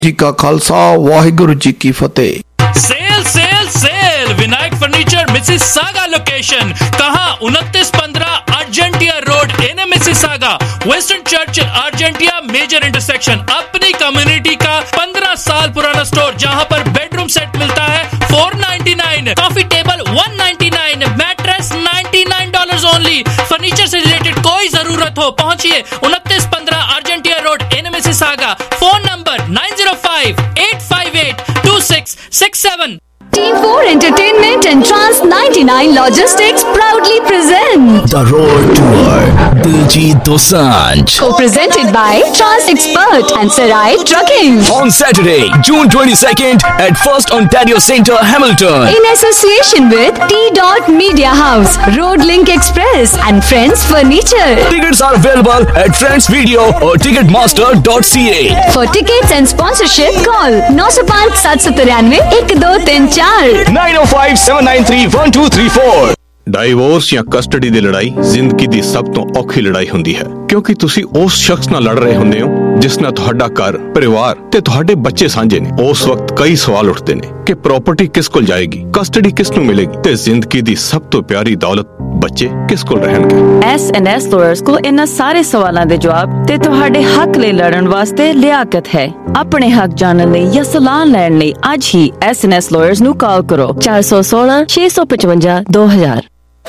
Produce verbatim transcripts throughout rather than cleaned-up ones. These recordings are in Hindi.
जी का खालसा वाहिगुरु जी की फतेह। Sale sale sale Vinayak furniture Mississauga location कहाँ? उनतीस पंद्रह Argentia road in Mississauga, western Churchill Argentia major intersection. अपनी कम्युनिटी का पंद्रह साल पुराना स्टोर जहाँ पर बेडरूम सेट मिलता है four ninety nine, coffee table one ninety nine, mattress ninety nine dollar only. Furniture से रिलेटेड कोई जरूरत हो पहुंचिए उनतीस पंद्रह Argentia road in Mississauga. Phone number nine zero five eight five eight two six six seven. Team four Entertainment and Trans ninety-nine Logistics proudly present The Road Tour Diljit Dosanjh, co-presented by Trans Expert and Sarai Trucking, on Saturday, June twenty-second at First Ontario Centre, Hamilton, in association with T Dot Media House, Road Link Express and Friends Furniture. Tickets are available at Friends Video or ticketmaster dot c a. For tickets and sponsorship, call nine zero five seven seven three one two three four nine oh five seven nine three one two three four। Divorce ਜਾਂ ਕਸਟਡੀ ਦੀ ਲੜਾਈ ਜ਼ਿੰਦਗੀ ਦੀ ਸਭ ਤੋਂ ਔਖੀ ਲੜਾਈ ਹੁੰਦੀ ਹੈ, ਕਿਉਂਕਿ ਤੁਸੀਂ ਉਸ ਸ਼ਖਸ ਨਾਲ ਲੜ ਰਹੇ ਹੁੰਦੇ ਹੋ ਜਿਸ ਨਾਲ ਤੁਹਾਡਾ ਘਰ, ਪਰਿਵਾਰ ਤੇ ਤੁਹਾਡੇ ਬੱਚੇ ਸਾਂਝੇ ਨੇ। ਉਸ ਵਕਤ ਕਈ ਸਵਾਲ ਉੱਠਦੇ ਨੇ ਕਿ ਪ੍ਰਾਪਰਟੀ ਕਿਸ ਕੋਲ ਜਾਏਗੀ, ਕਸਟਡੀ ਕਿਸ ਨੂੰ ਮਿਲੇਗੀ ਤੇ ਜ਼ਿੰਦਗੀ ਦੀ ਸਭ ਤੋਂ ਪਿਆਰੀ ਦੌਲਤ ਬੱਚੇ ਕਿਸ ਕੋਲ ਰਹਿਣਗੇ। ਐਸ ਐਂਡ ਐਸ ਲਾਇਰਸ ਕੋਲ ਇਹਨਾਂ ਸਾਰੇ ਸਵਾਲਾਂ ਦੇ ਜਵਾਬ ਤੇ ਤੁਹਾਡੇ ਹੱਕ ਲਈ ਲੜਨ ਵਾਸਤੇ ਲਿਆਕਤ ਹੈ। ਆਪਣੇ ਹੱਕ ਜਾਣਨ ਲਈ ਜਾਂ ਸਲਾਹ ਲੈਣ ਲਈ ਅੱਜ ਹੀ ਐਸ ਐਂਡ ਐਸ ਲਾਇਰਸ ਨੂੰ ਕਾਲ ਕਰੋ ਚਾਰ ਇੱਕ ਛੇ ਛੇ पाँच पाँच दो हज़ार।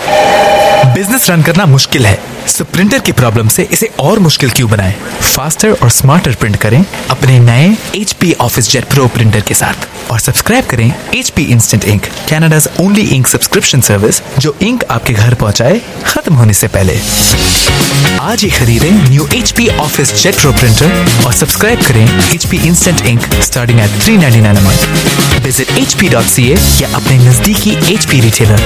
बिजनेस रन करना मुश्किल है, सो प्रिंटर की प्रॉब्लम से इसे और मुश्किल क्यों बनाएं? फास्टर और स्मार्टर प्रिंट करें अपने नए H P Office Jet Pro printer के साथ और सब्सक्राइब करें H P Instant Ink, Canada's only ink subscription service जो इंक आपके घर पहुंचाए खत्म होने से पहले। आज ही खरीदें new H P Office Jet Pro printer और सब्सक्राइब करें H P Instant Ink starting at three ninety nine a month। Visit H P dot c a या अपने नजदीकी H P retailer.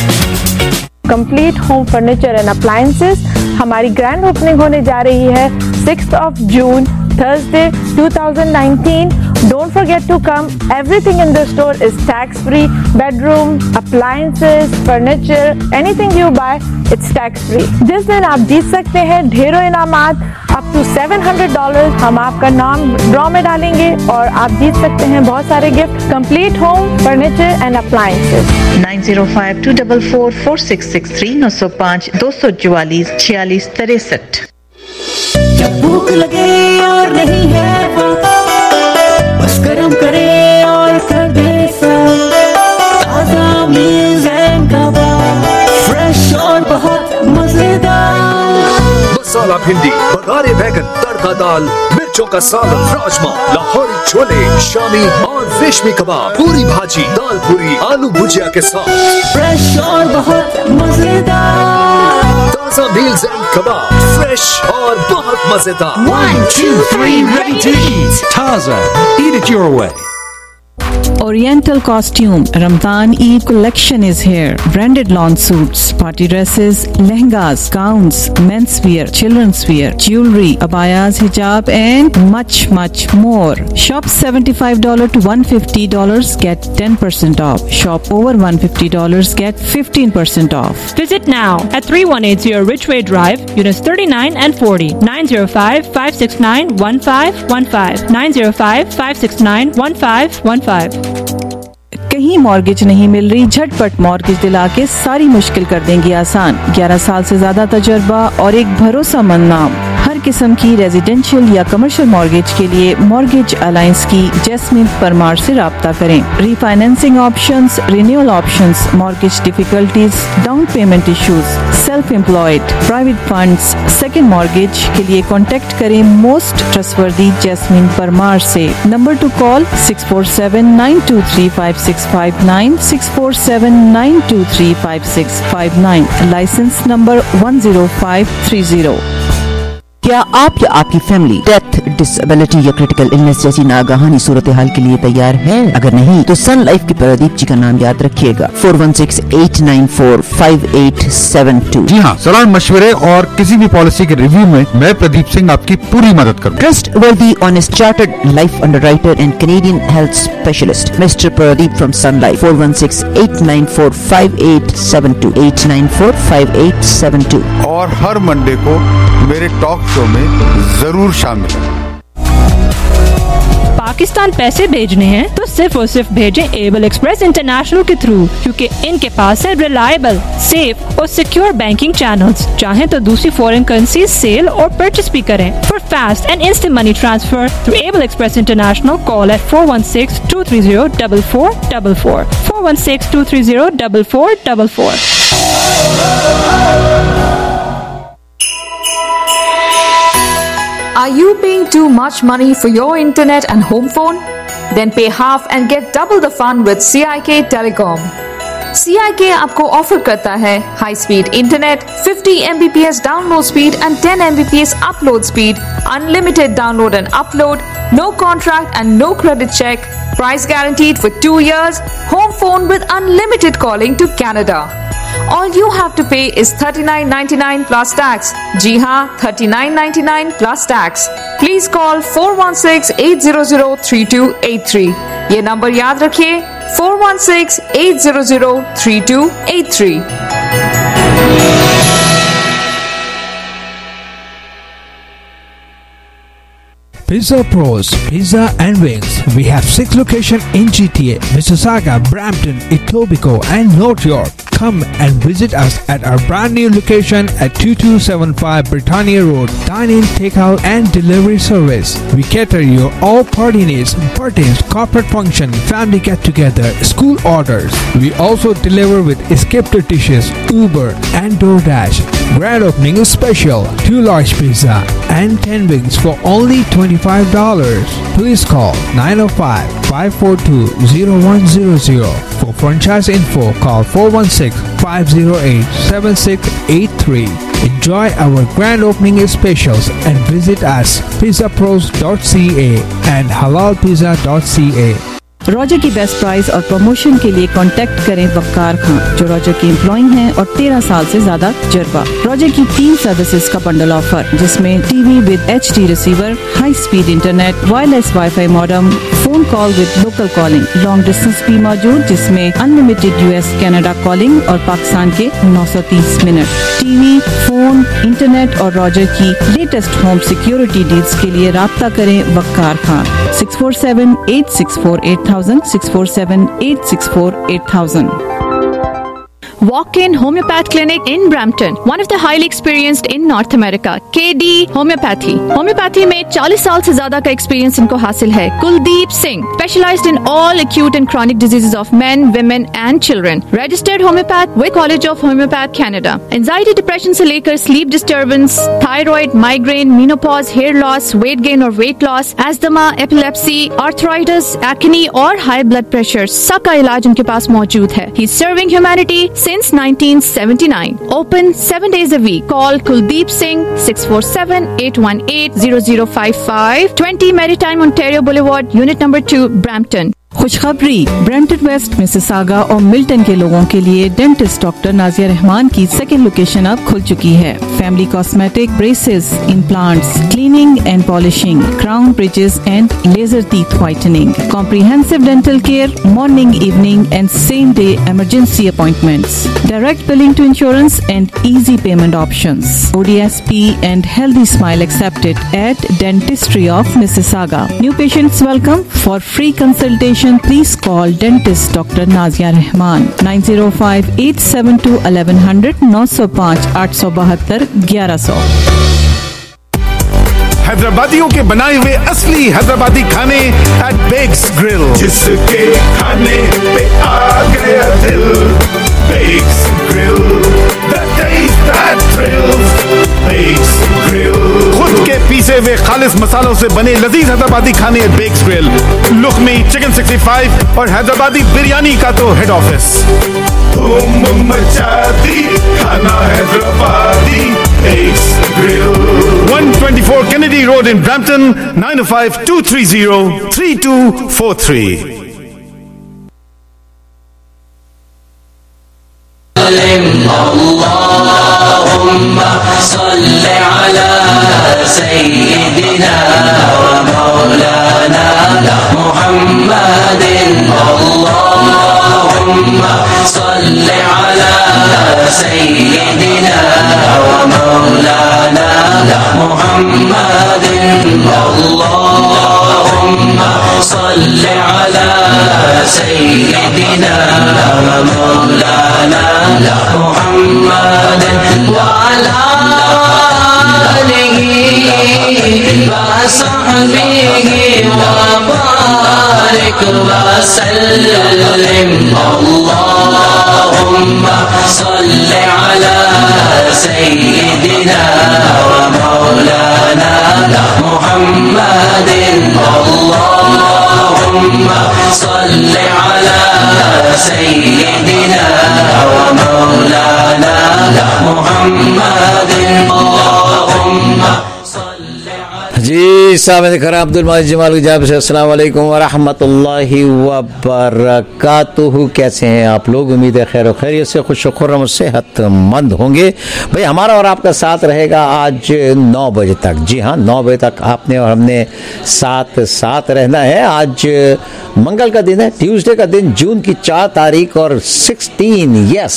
Complete home furniture and appliances हमारी ग्रैंड ओपनिंग होने जा रही है sixth of June, Thursday two thousand nineteen. Don't forget to come. Everything in the store is tax free. Bedroom, appliances, furniture, anything you buy, it's tax free. जिस दिन आप जीत सकते हैं ढेरों इनामात up to seven hundred dollars। हम आपका नाम ड्रॉ में डालेंगे और आप जीत सकते हैं बहुत सारे gift. Complete home furniture and appliances। nine zero five two four four four six six three nine zero five two four four छियालीस तिरसठ। जब भूख लगे और नहीं है बस गरम करे और कर दे ताजा मील्स एंड कबाब, फ्रेश और बहुत मजेदार। मसाला भिंडी, बघारे बैगन, तड़का दाल, मिर्चों का सालन, राजमा, लाहौरी छोले, शामी और रेशमी कबाब, पूरी भाजी, दाल पूरी, आलू भुजिया के साथ, फ्रेश और बहुत मजेदार। ताजा मील्स एंड कबाब, फ्रेश और बहुत मजेदार। One, two, three, ready to eat. Taza, eat it your way. Oriental Costume Ramadan Eid collection is here. Branded lawn suits, party dresses, lehengas, gowns, menswear, children's wear, jewelry, abayas, hijab and much much more. Shop seventy-five dollars to one hundred fifty dollars get ten percent off. Shop over one hundred fifty dollars get fifteen percent off. Visit now at thirty-one eighty Ridgeway Drive, Units thirty-nine and forty. nine zero five five six nine one five one five. nine zero five five six nine one five one five. कहीं मॉर्गेज नहीं मिल रही, झटपट मॉर्गेज दिला के सारी मुश्किल कर देंगी आसान। ग्यारह साल से ज्यादा तजुर्बा और एक भरोसेमंद नाम। हर किस्म की रेजिडेंशियल या कमर्शियल मॉर्गेज के लिए मॉर्गेज अलायंस की जैस्मिन परमार से राब्ता करें। Refinancing options, renewal options, mortgage difficulties, down payment issues, self employed, private funds, second mortgage के लिए कॉन्टेक्ट करें मोस्ट ट्रस्टवर्दी जैस्मिन परमार से। Number to call six four seven nine two three five six five nine, six four seven nine two three five six five nine. Licence number one zero five three zero. क्या आप या आपकी फैमिली डेथ, डिसेबिलिटी या क्रिटिकल इलनेस जैसी नागहानी सूरत हाल के लिए तैयार है? अगर नहीं तो सन लाइफ के प्रदीप जी का नाम याद रखिएगा, four one six eight nine four five eight seven two. जी हाँ, सलाह मशवरे और किसी भी पॉलिसी के रिव्यू में मैं प्रदीप सिंह आपकी पूरी मदद करूँ। Trustworthy honest chartered life underwriter and Canadian health specialist mister Pradeep from Sun Life, four one six eight nine four five eight seven two eight nine four five eight seven two. और हर मंडे को मेरे टॉक शो में जरूर शामिल है। पाकिस्तान पैसे भेजने हैं तो सिर्फ और सिर्फ भेजें एबल एक्सप्रेस इंटरनेशनल के थ्रू, क्योंकि इनके पास है रिलायबल, सेफ और सिक्योर बैंकिंग चैनल्स। चाहें तो दूसरी फॉरेन करेंसी सेल और परचेस भी करें। For fast and instant money transfer through Able Express International call at four one six two three zero double four double four four one six two three zero double four double four. Are you paying too much money for your internet and home phone? Then pay half and get double the fun with C I K Telecom. C I K आपको ऑफर करता है high speed internet, fifty M B P S download speed and ten M B P S upload speed, unlimited download and upload, no contract and no credit check, price guaranteed for two years, home phone with unlimited calling to Canada. All you have to pay is thirty-nine ninety-nine plus tax. जी हाँ, thirty-nine ninety-nine plus tax. Please call four one six eight zero zero three two eight three. ये नंबर याद रखिए, four one six eight zero zero three two eight three. Pizza Pros, Pizza and Wings. We have six locations in G T A, Mississauga, Brampton, Etobicoke and North York. Come and visit us at our brand new location at twenty-two seventy-five Britannia Road. Dine-in, takeout and delivery service. We cater your all party needs, birthdays, corporate function, family get-together, school orders. We also deliver with scripted dishes, Uber and DoorDash. Grand opening special, two large pizza and ten wings for only twenty-five dollars. Please call nine oh five, five four two, oh one zero zero. For franchise info, call four one six, five oh eight, seven six eight three. Enjoy our grand opening specials and visit us pizza pros dot c a and halal pizza dot c a. Roger की बेस्ट प्राइस और प्रमोशन के लिए कांटेक्ट करें वक्कार खान, जो रॉजर के एम्प्लॉय हैं और तेरह साल से ज्यादा तजुर्बा। रॉजर की तीन सर्विसेज का बंडल ऑफर, जिसमें TV with H D receiver, high speed internet, wireless wifi modem, phone call with local calling, long distance भी मौजूद जिसमें अनलिमिटेड यूएस कनाडा कॉलिंग और पाकिस्तान के नौ सौ तीस मिनट। टीवी, फोन, इंटरनेट और रॉजर की लेटेस्ट होम सिक्योरिटी डील्स के लिए राब्ता करें Waqar Khan, six four seven eight six four eight thousand, six four seven eight six four eight thousand. Walk-in Homeopath Clinic in Brampton, one of the highly experienced in North America. K D Homeopathy. Homeopathy में चालीस साल से ज्यादा का एक्सपीरियंस इनको हासिल है. Kuldeep Singh, specialized in all acute and chronic diseases of men, women and children. Registered homeopath with College of Homeopath Canada. Anxiety, depression से लेकर sleep disturbance, thyroid, migraine, menopause, hair loss, weight gain और weight loss, asthma, epilepsy, arthritis, acne और high blood pressure, सबका इलाज उनके पास मौजूद है. He's serving humanity since nineteen seventy-nine. Open seven days a week. Call Kuldeep Singh six four seven eight one eight zero zero five five, twenty Maritime Ontario Boulevard, Unit number two, Brampton. खुशखबरी, ब्रैम्पटन वेस्ट, मिसिसागा और मिल्टन के लोगों के लिए डेंटिस्ट डॉक्टर नाजिया रहमान की सेकेंड लोकेशन अब खुल चुकी है. Family cosmetic, braces, implants, cleaning and polishing, crown bridges and laser teeth whitening, comprehensive dental care, morning, evening and same day emergency appointments, direct billing to insurance and easy payment options. O D S P and healthy smile accepted at Dentistry of Mississauga. New patients welcome. For free consultation, please call dentist Doctor Nazia Rahman nine zero five eight seven two eleven hundred nine zero five आठ सौ बहत्तर ग्यारह सौ. हैदराबादियों के बनाए हुए असली हैदराबादी खाने एट बेक्स ग्रिल, जिसके खाने पे आ गया दिल. Bex grill, the taste that thrills. Bex grill, खुद के पीसे हुए खालिस मसालों से बने लजीज हैदराबादी खाने at Bex grill. Lukmi, chicken sixty five और हैदराबादी बिरयानी का तो हेड ऑफिस. धूम मचाती खाना Hyderabadi Bex grill. one twenty-four Kennedy Road in Brampton, nine oh five two three zero three two four three. Allahumma salli ala sayyidina wa maulana Muhammadin. Allahumma salli ala sayyidina wa maulana Muhammadin. Allah صل على سيدنا مولانا محمد وعلى آله وصحبه وبارك وسلم اللهم صل على سيدنا ومولانا محمد اللهم صل على سيدنا ومولانا محمد اللهم जी सामने खरा अब्दुल माजिद जमाल की जाब से अस्सलाम वालेकुम व रहमतुल्लाहि व बरकातुहू। कैसे हैं आप लोग? उम्मीद है खैर खैरियत से खुश खुर्रम सेहतमंद होंगे। भाई हमारा और आपका साथ रहेगा आज नौ बजे तक। जी हाँ, नौ बजे तक आपने और हमने साथ साथ रहना है। आज मंगल का दिन है, ट्यूसडे का दिन, जून की चार तारीख और sixteen yes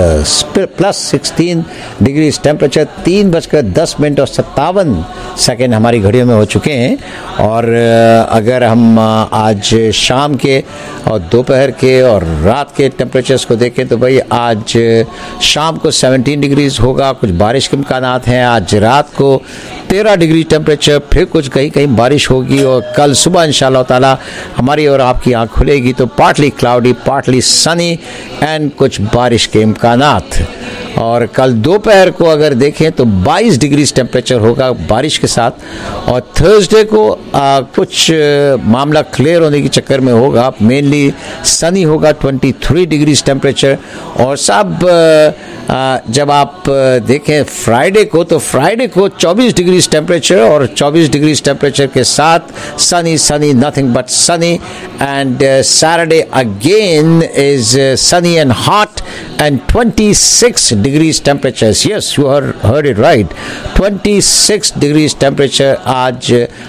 plus sixteen degree temperature, तीन बजकर दस मिनट और सत्तावन सेकेंड हमारी घड़ियों में हो चुके हैं। और अगर हम आज शाम के और दोपहर के और रात के टेम्परेचर्स को देखें तो भाई आज शाम को सत्रह डिग्रीज होगा, कुछ बारिश के इम्कानात हैं। आज रात को तेरह डिग्री टेम्परेचर, फिर कुछ कहीं कहीं बारिश होगी। और कल सुबह इंशाअल्लाह ताला हमारी और आपकी आँख खुलेगी तो partly cloudy, partly sunny and कुछ बारिश के इम्कानात। और कल दोपहर को अगर देखें तो बाईस डिग्री टेम्परेचर होगा बारिश के साथ। और थर्सडे को आ, कुछ आ, मामला क्लियर होने के चक्कर में होगा, मेनली सनी होगा, तेईस डिग्री टेम्परेचर। और सब आ, जब आप देखें फ्राइडे को तो फ्राइडे को चौबीस डिग्री टेम्परेचर और चौबीस डिग्री टेम्परेचर के साथ sunny sunny nothing but sunny. And Saturday again is sunny and hot and छब्बीस degrees temperatures. Yes, you heard, heard it right. छब्बीस degrees temperature आज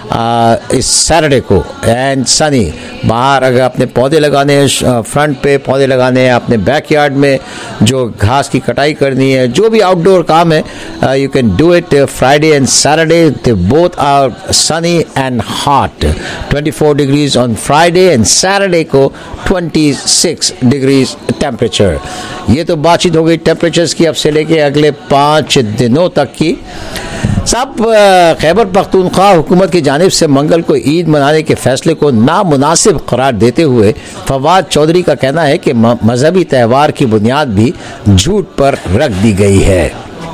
इस सैटरडे को एंड सनी। बाहर अगर अपने पौधे लगाने हैं, फ्रंट पे पौधे लगाने हैं, अपने बैकयार्ड में जो घास की कटाई करनी है, जो भी आउटडोर काम है, you can do it Friday and Saturday. They both are sunny and hot. चौबीस degrees on Friday and Saturday को छब्बीस डिग्रीज टेम्परेचर। ये तो बातचीत हो गई टेम्परेचर्स की। अब से लेके अगले पाँच दिनों तक की सब खैबर पख्तूनख्वा हुकूमत की जानिब से मंगल को ईद मनाने के फैसले को नामुनासिब करार देते हुए फवाद चौधरी का कहना है कि मजहबी त्यौहार की बुनियाद भी झूठ पर रख दी गई है।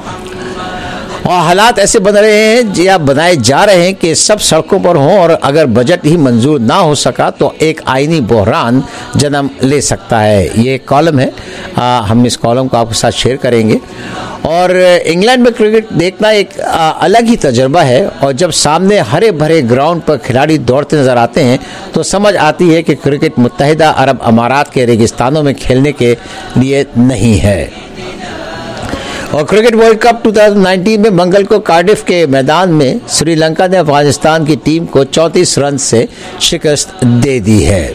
और हालात ऐसे बन रहे हैं या बनाए जा रहे हैं कि सब सड़कों पर हों और अगर बजट ही मंजूर ना हो सका तो एक आईनी बहरान जन्म ले सकता है। ये कॉलम है, आ, हम इस कॉलम को आपके साथ शेयर करेंगे। और इंग्लैंड में क्रिकेट देखना एक आ, अलग ही तजर्बा है। और जब सामने हरे भरे ग्राउंड पर खिलाड़ी दौड़ते नजर आते हैं तो समझ आती है कि क्रिकेट मुत्तहिदा अरब अमारात के रेगिस्तानों में खेलने के लिए नहीं है। और क्रिकेट वर्ल्ड कप दो हज़ार उन्नीस में मंगल को कार्डिफ के मैदान में श्रीलंका ने अफगानिस्तान की टीम को चौंतीस रन से शिकस्त दे दी है।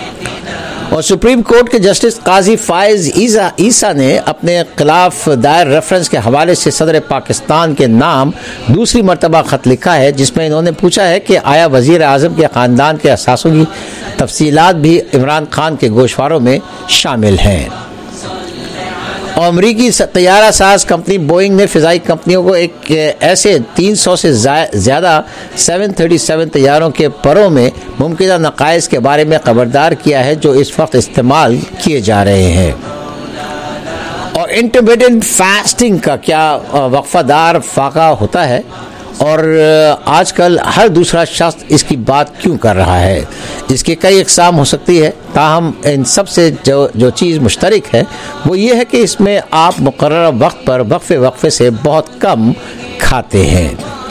और सुप्रीम कोर्ट के जस्टिस काजी फायज ईसा ईसा ने अपने खिलाफ दायर रेफरेंस के हवाले से सदर पाकिस्तान के नाम दूसरी मरतबा खत लिखा है, जिसमें इन्होंने पूछा है कि आया वजीर आजम के ख़ानदान के असासों की तफसीलात भी इमरान खान के गोशवारों में शामिल हैं। और अमरीकी तैयारा साज कंपनी बोइंग ने फ़िज़ाई कंपनियों को एक ऐसे तीन सौ से ज़्यादा सात सौ सैंतीस तैयारों के परों में मुमकिन नक़ाइस के बारे में खबरदार किया है जो इस वक्त इस्तेमाल किए जा रहे हैं। और इंटरमिटेंट फास्टिंग का क्या वक्फादार फाका होता है और आजकल हर दूसरा शख्स इसकी बात क्यों कर रहा है? इसके कई इक़साम हो सकती है, ताहम इन सब से जो जो चीज़ मुश्तरक है वो ये है कि इसमें आप मुकर्रर वक्त पर वक्फे वक्फे से बहुत कम खाते हैं।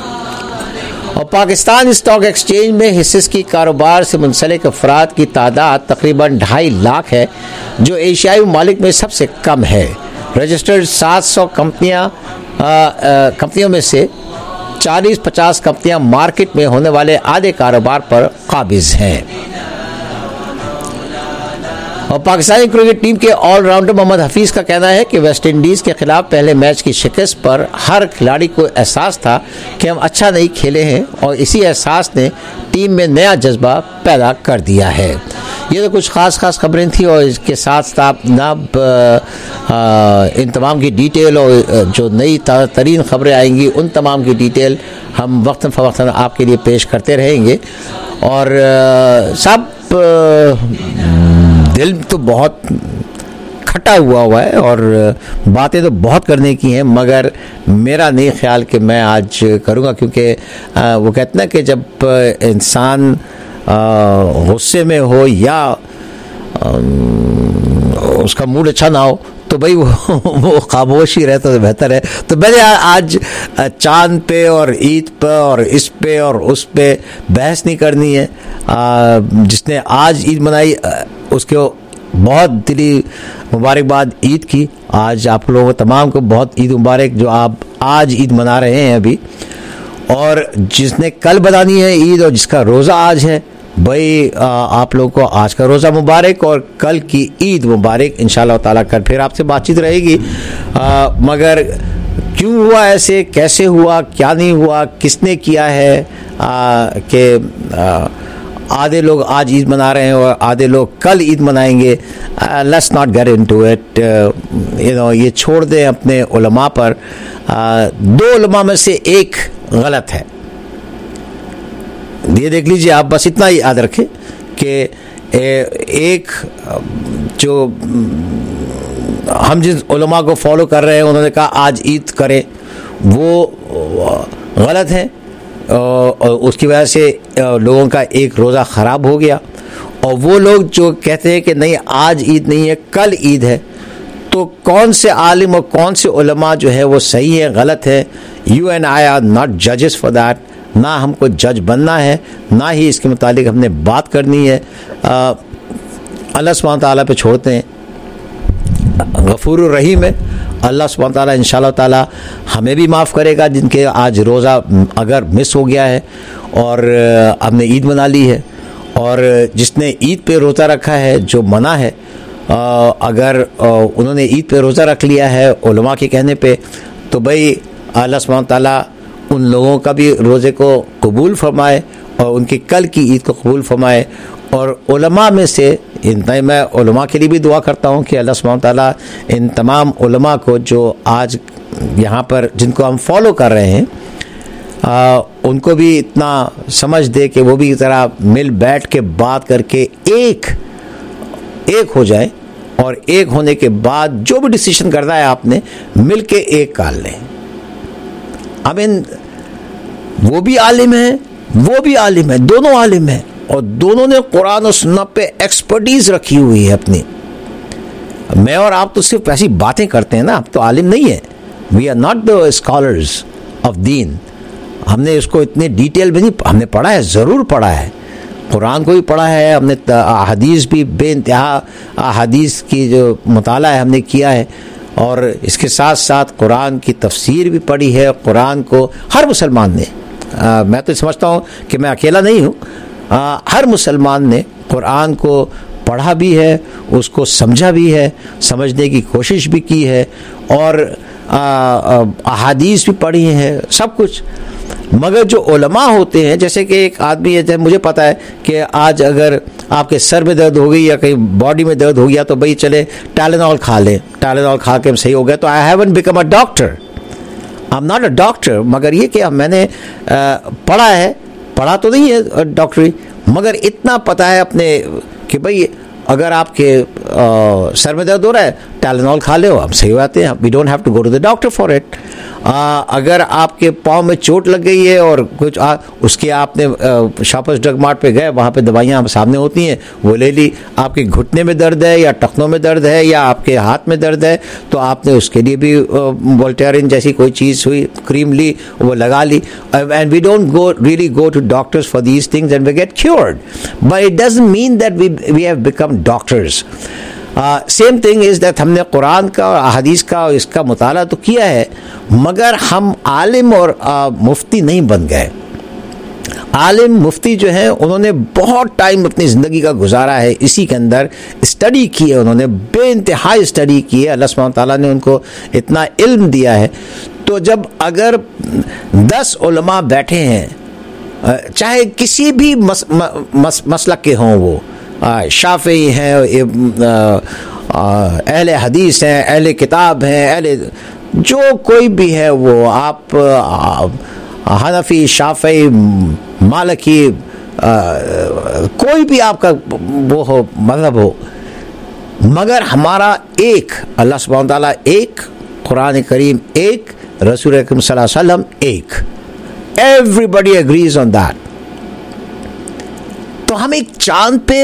और पाकिस्तान स्टॉक एक्सचेंज में हिस्से की कारोबार से मुंसलिक अफराद की तादाद तकरीबन ढाई लाख है, जो एशियाई ममालिक में सबसे कम है। रजिस्टर्ड सात सौ कंपनियां कंपनियों में से चालीस पचास कंपनियां मार्केट में होने वाले आधे कारोबार पर काबिज हैं। और पाकिस्तानी क्रिकेट टीम के ऑलराउंडर मोहम्मद हफीज़ का कहना है कि वेस्ट इंडीज़ के खिलाफ पहले मैच की शिकस्त पर हर खिलाड़ी को एहसास था कि हम अच्छा नहीं खेले हैं और इसी एहसास ने टीम में नया जज्बा पैदा कर दिया है। ये तो कुछ ख़ास ख़ास खबरें थी और इसके साथ साथ जनाब इन तमाम की डिटेल और जो नई तरीन खबरें आएंगी उन तमाम की डिटेल हम वक्तन फ़वक्तन आपके लिए पेश करते रहेंगे। और सब दिल तो बहुत खटा हुआ हुआ है और बातें तो बहुत करने की हैं, मगर मेरा नहीं ख्याल कि मैं आज करूँगा, क्योंकि वो कहते ना कि जब इंसान गुस्से में हो या उसका मूड अच्छा ना हो तो भाई वो वो खामोशी रहे तो बेहतर है। तो मैंने आज चांद पे और ईद पे और इस पे और उस पे बहस नहीं करनी है। जिसने आज ईद मनाई उसके बहुत दिली मुबारकबाद ईद की। आज आप लोगों तमाम को बहुत ईद मुबारक जो आप आज ईद मना रहे हैं अभी, और जिसने कल मनानी है ईद और जिसका रोज़ा आज है भाई आप लोगों को आज का रोज़ा मुबारक और कल की ईद मुबारक। इंशाअल्लाह ताला कल फिर आपसे बातचीत रहेगी। आ, मगर क्यों हुआ ऐसे, कैसे हुआ, क्या नहीं हुआ, किसने किया है कि आधे लोग आज ईद मना रहे हैं और आधे लोग कल ईद मनाएंगे। Let's not get into it, you know, ये छोड़ दें अपने उलमा पर। uh, दो उलमा में से एक गलत है, ये देख लीजिए आप, बस इतना ही याद रखें कि एक जो हम जिस उलमा को फॉलो कर रहे हैं उन्होंने कहा आज ईद करें, वो गलत है और उसकी वजह से लोगों का एक रोज़ा ख़राब हो गया। और वो लोग जो कहते हैं कि नहीं आज ईद नहीं है कल ईद है, तो कौन से आलिम और कौन से उलमा जो है वो सही है गलत है? You and I are not जजेस फॉर दैट। ना हमको जज बनना है, ना ही इसके मुतालिक हमने बात करनी है। अल्लाह सुब्हानहू ताला पे छोड़ते हैं, गफूर रहीम है। अल्लाह सुब्हानहू ताला इंशाअल्लाह ताला हमें भी माफ़ करेगा जिनके आज रोज़ा अगर मिस हो गया है और हमने ईद मना ली है, और जिसने ईद पे रोज़ा रखा है जो मना है, अगर उन्होंने ईद पे रोज़ा रख लिया है उलमा के कहने पे, तो भाई अल्लाह सुब्हानहू ताला उन लोगों का भी रोज़े को कबूल फरमाए और उनकी कल की ईद को कबूल फरमाए। और उलमा में से इतना मैं उलमा के लिए भी दुआ करता हूँ कि अल्लाह सुब्हानहू ताला इन तमाम उलमा को जो आज यहाँ पर जिनको हम फॉलो कर रहे हैं आ, उनको भी इतना समझ दे कि वो भी ज़रा मिल बैठ के बात करके एक एक हो जाए, और एक होने के बाद जो भी डिसीजन करना है आपने मिल के एक कर लें। आई मीन वो भी आलिम है, वो भी आलिम है, दोनों आलिम है और दोनों ने कुरान और सुन्नत पे एक्सपर्टीज रखी हुई है अपनी। मैं और आप तो सिर्फ ऐसी बातें करते हैं ना, आप तो आलिम नहीं है। We are not the scholars of दीन। हमने इसको इतने डिटेल में नहीं, हमने पढ़ा है, ज़रूर पढ़ा है, कुरान को भी पढ़ा है हमने, हदीस भी बेइंतहा हदीस की जो मुताला है हमने किया है, और इसके साथ साथ कुरान की तफसीर भी पढ़ी है। कुरान को हर मुसलमान ने, आ, मैं तो समझता हूँ कि मैं अकेला नहीं हूँ, हर मुसलमान ने कुरान को पढ़ा भी है, उसको समझा भी है, समझने की कोशिश भी की है, और अहादीस भी पढ़ी है, सब कुछ। मगर जो उलमा होते हैं, जैसे कि एक आदमी है, मुझे पता है कि आज अगर आपके सर में दर्द हो गई या कहीं बॉडी में दर्द हो गया तो भाई चले टाइलेनॉल खा लें, टाइलेनॉल खा के सही हो गया, तो I haven't become a doctor, I am not a doctor. मगर ये कि मैंने पढ़ा है, पढ़ा तो नहीं है डॉक्टरी, मगर इतना पता है अपने कि भाई अगर आपके आ, सर में दर्द हो रहा है टाइलेनॉल खा ले, हम सही हो जाते हैं। We don't have to go to the doctor for it. अगर आपके पाँव में चोट लग गई है और कुछ आ, उसके आपने शॉपर्स ड्रग मार्ट पे गए, वहाँ पे दवाइयाँ सामने होती हैं, वो ले ली। आपके घुटने में दर्द है या टखनों में दर्द है या आपके हाथ में दर्द है, तो आपने उसके लिए भी वोल्टारिन जैसी कोई चीज़ हुई, क्रीम ली, वो लगा ली। And we don't go really go to doctors for these things and we get cured, but it doesn't mean that we we have become doctors. Same thing is that हमने कुरान का और अहादीस का और इसका मुताला तो किया है, मगर हम आलिम और uh, मुफ्ती नहीं बन गए। आलिम मुफ्ती जो हैं उन्होंने बहुत टाइम अपनी ज़िंदगी का गुजारा है इसी के अंदर, स्टडी की है उन्होंने, बेइंतहाई स्टडी की है, अल्लाह सुब्हानहू तआला ने उनको इतना इल्म दिया है। तो जब अगर दस उलमा बैठे हैं, चाहे किसी भी मस, म, मस, मसलक के हों, वो शाफ़ी हैं, अहले हदीस हैं, अहले किताब हैं, अहले जो कोई भी है, वो आप हनफी, शाफ़ी, मालिकी, कोई भी आपका वो हो मज़हब हो, मगर हमारा एक अल्लाह सुब्हानहू तआला एक, कुरान करीम एक, रसूल अकरम सल्लल्लाहु अलैहि वसल्लम एक, एवरीबडी एग्रीज ऑन दैट। तो हम एक चांद पे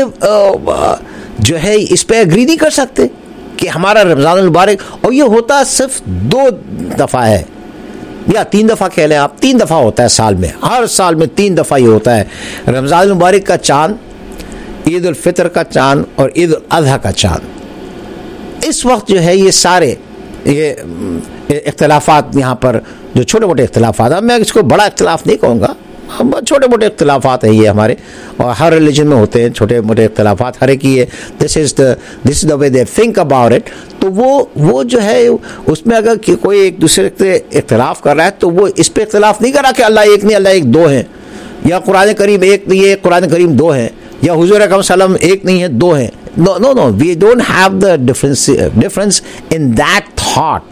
जो है इस पे एग्री नहीं कर सकते कि हमारा रमज़ान मुबारक, और ये होता सिर्फ दो दफ़ा है या तीन दफ़ा कह लें आप, तीन दफ़ा होता है साल में, हर साल में तीन दफ़ा ये होता है, रमज़ान मुबारक का चाँद, ईद उल फितर का चाँद और ईद उल अज़हा का चाँद। इस वक्त जो है ये सारे ये इख्तिलाफ़ात यहाँ पर जो छोटे मोटे इख्तिलाफ़ात, अब मैं इसको बड़ा इख्तिलाफ़ नहीं कहूँगा, छोटे मोटे इख्तिलाफ़ात है ये हमारे, और हर रिलीजन में होते हैं छोटे मोटे इख्तिलाफ़ात, हर एक ही है, this is the this is the way they think about it. तो वो वो जो है उसमें अगर कि कोई एक दूसरे से इख्तिलाफ़ कर रहा है तो वो इस पर इख्तिलाफ़ नहीं कर रहा कि अल्लाह एक नहीं, अल्लाह एक दो हैं, या कुरान करीम एक नहीं है, कुरान करीम दो हैं, या हुज़ूर अकरम सल्लल्लाहु अलैहि वसल्लम एक नहीं है, दो हैं। No no no we don't have the difference difference in that thought.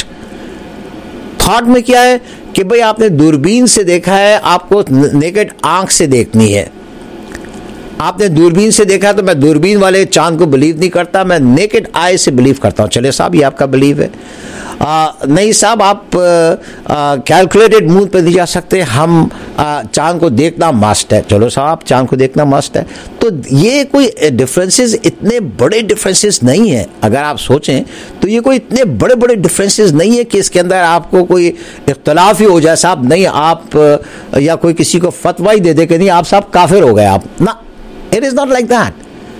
Thought में क्या है कि भाई आपने दूरबीन से देखा है, आपको नेकेड आंख से देखनी है। आपने दूरबीन से देखा है तो मैं दूरबीन वाले चांद को बिलीव नहीं करता, मैं नेकेड आई से बिलीव करता हूँ। चले साहब ये आपका बिलीव है। आ, नहीं साहब आप कैलकुलेटेड मून पे नहीं जा सकते, हम चांद को देखना मस्ट है। चलो साहब चांद को देखना मस्ट है। तो ये कोई डिफरेंसेस इतने बड़े डिफरेंसेस नहीं है, अगर आप सोचें तो ये कोई इतने बड़े बड़े डिफरेंसेस नहीं है कि इसके अंदर आपको कोई इख्तलाफ ही हो जाए साहब, नहीं आप या कोई किसी को फतवा ही दे दे कि नहीं आप साहब काफिर हो गए आप ना, it is not like that.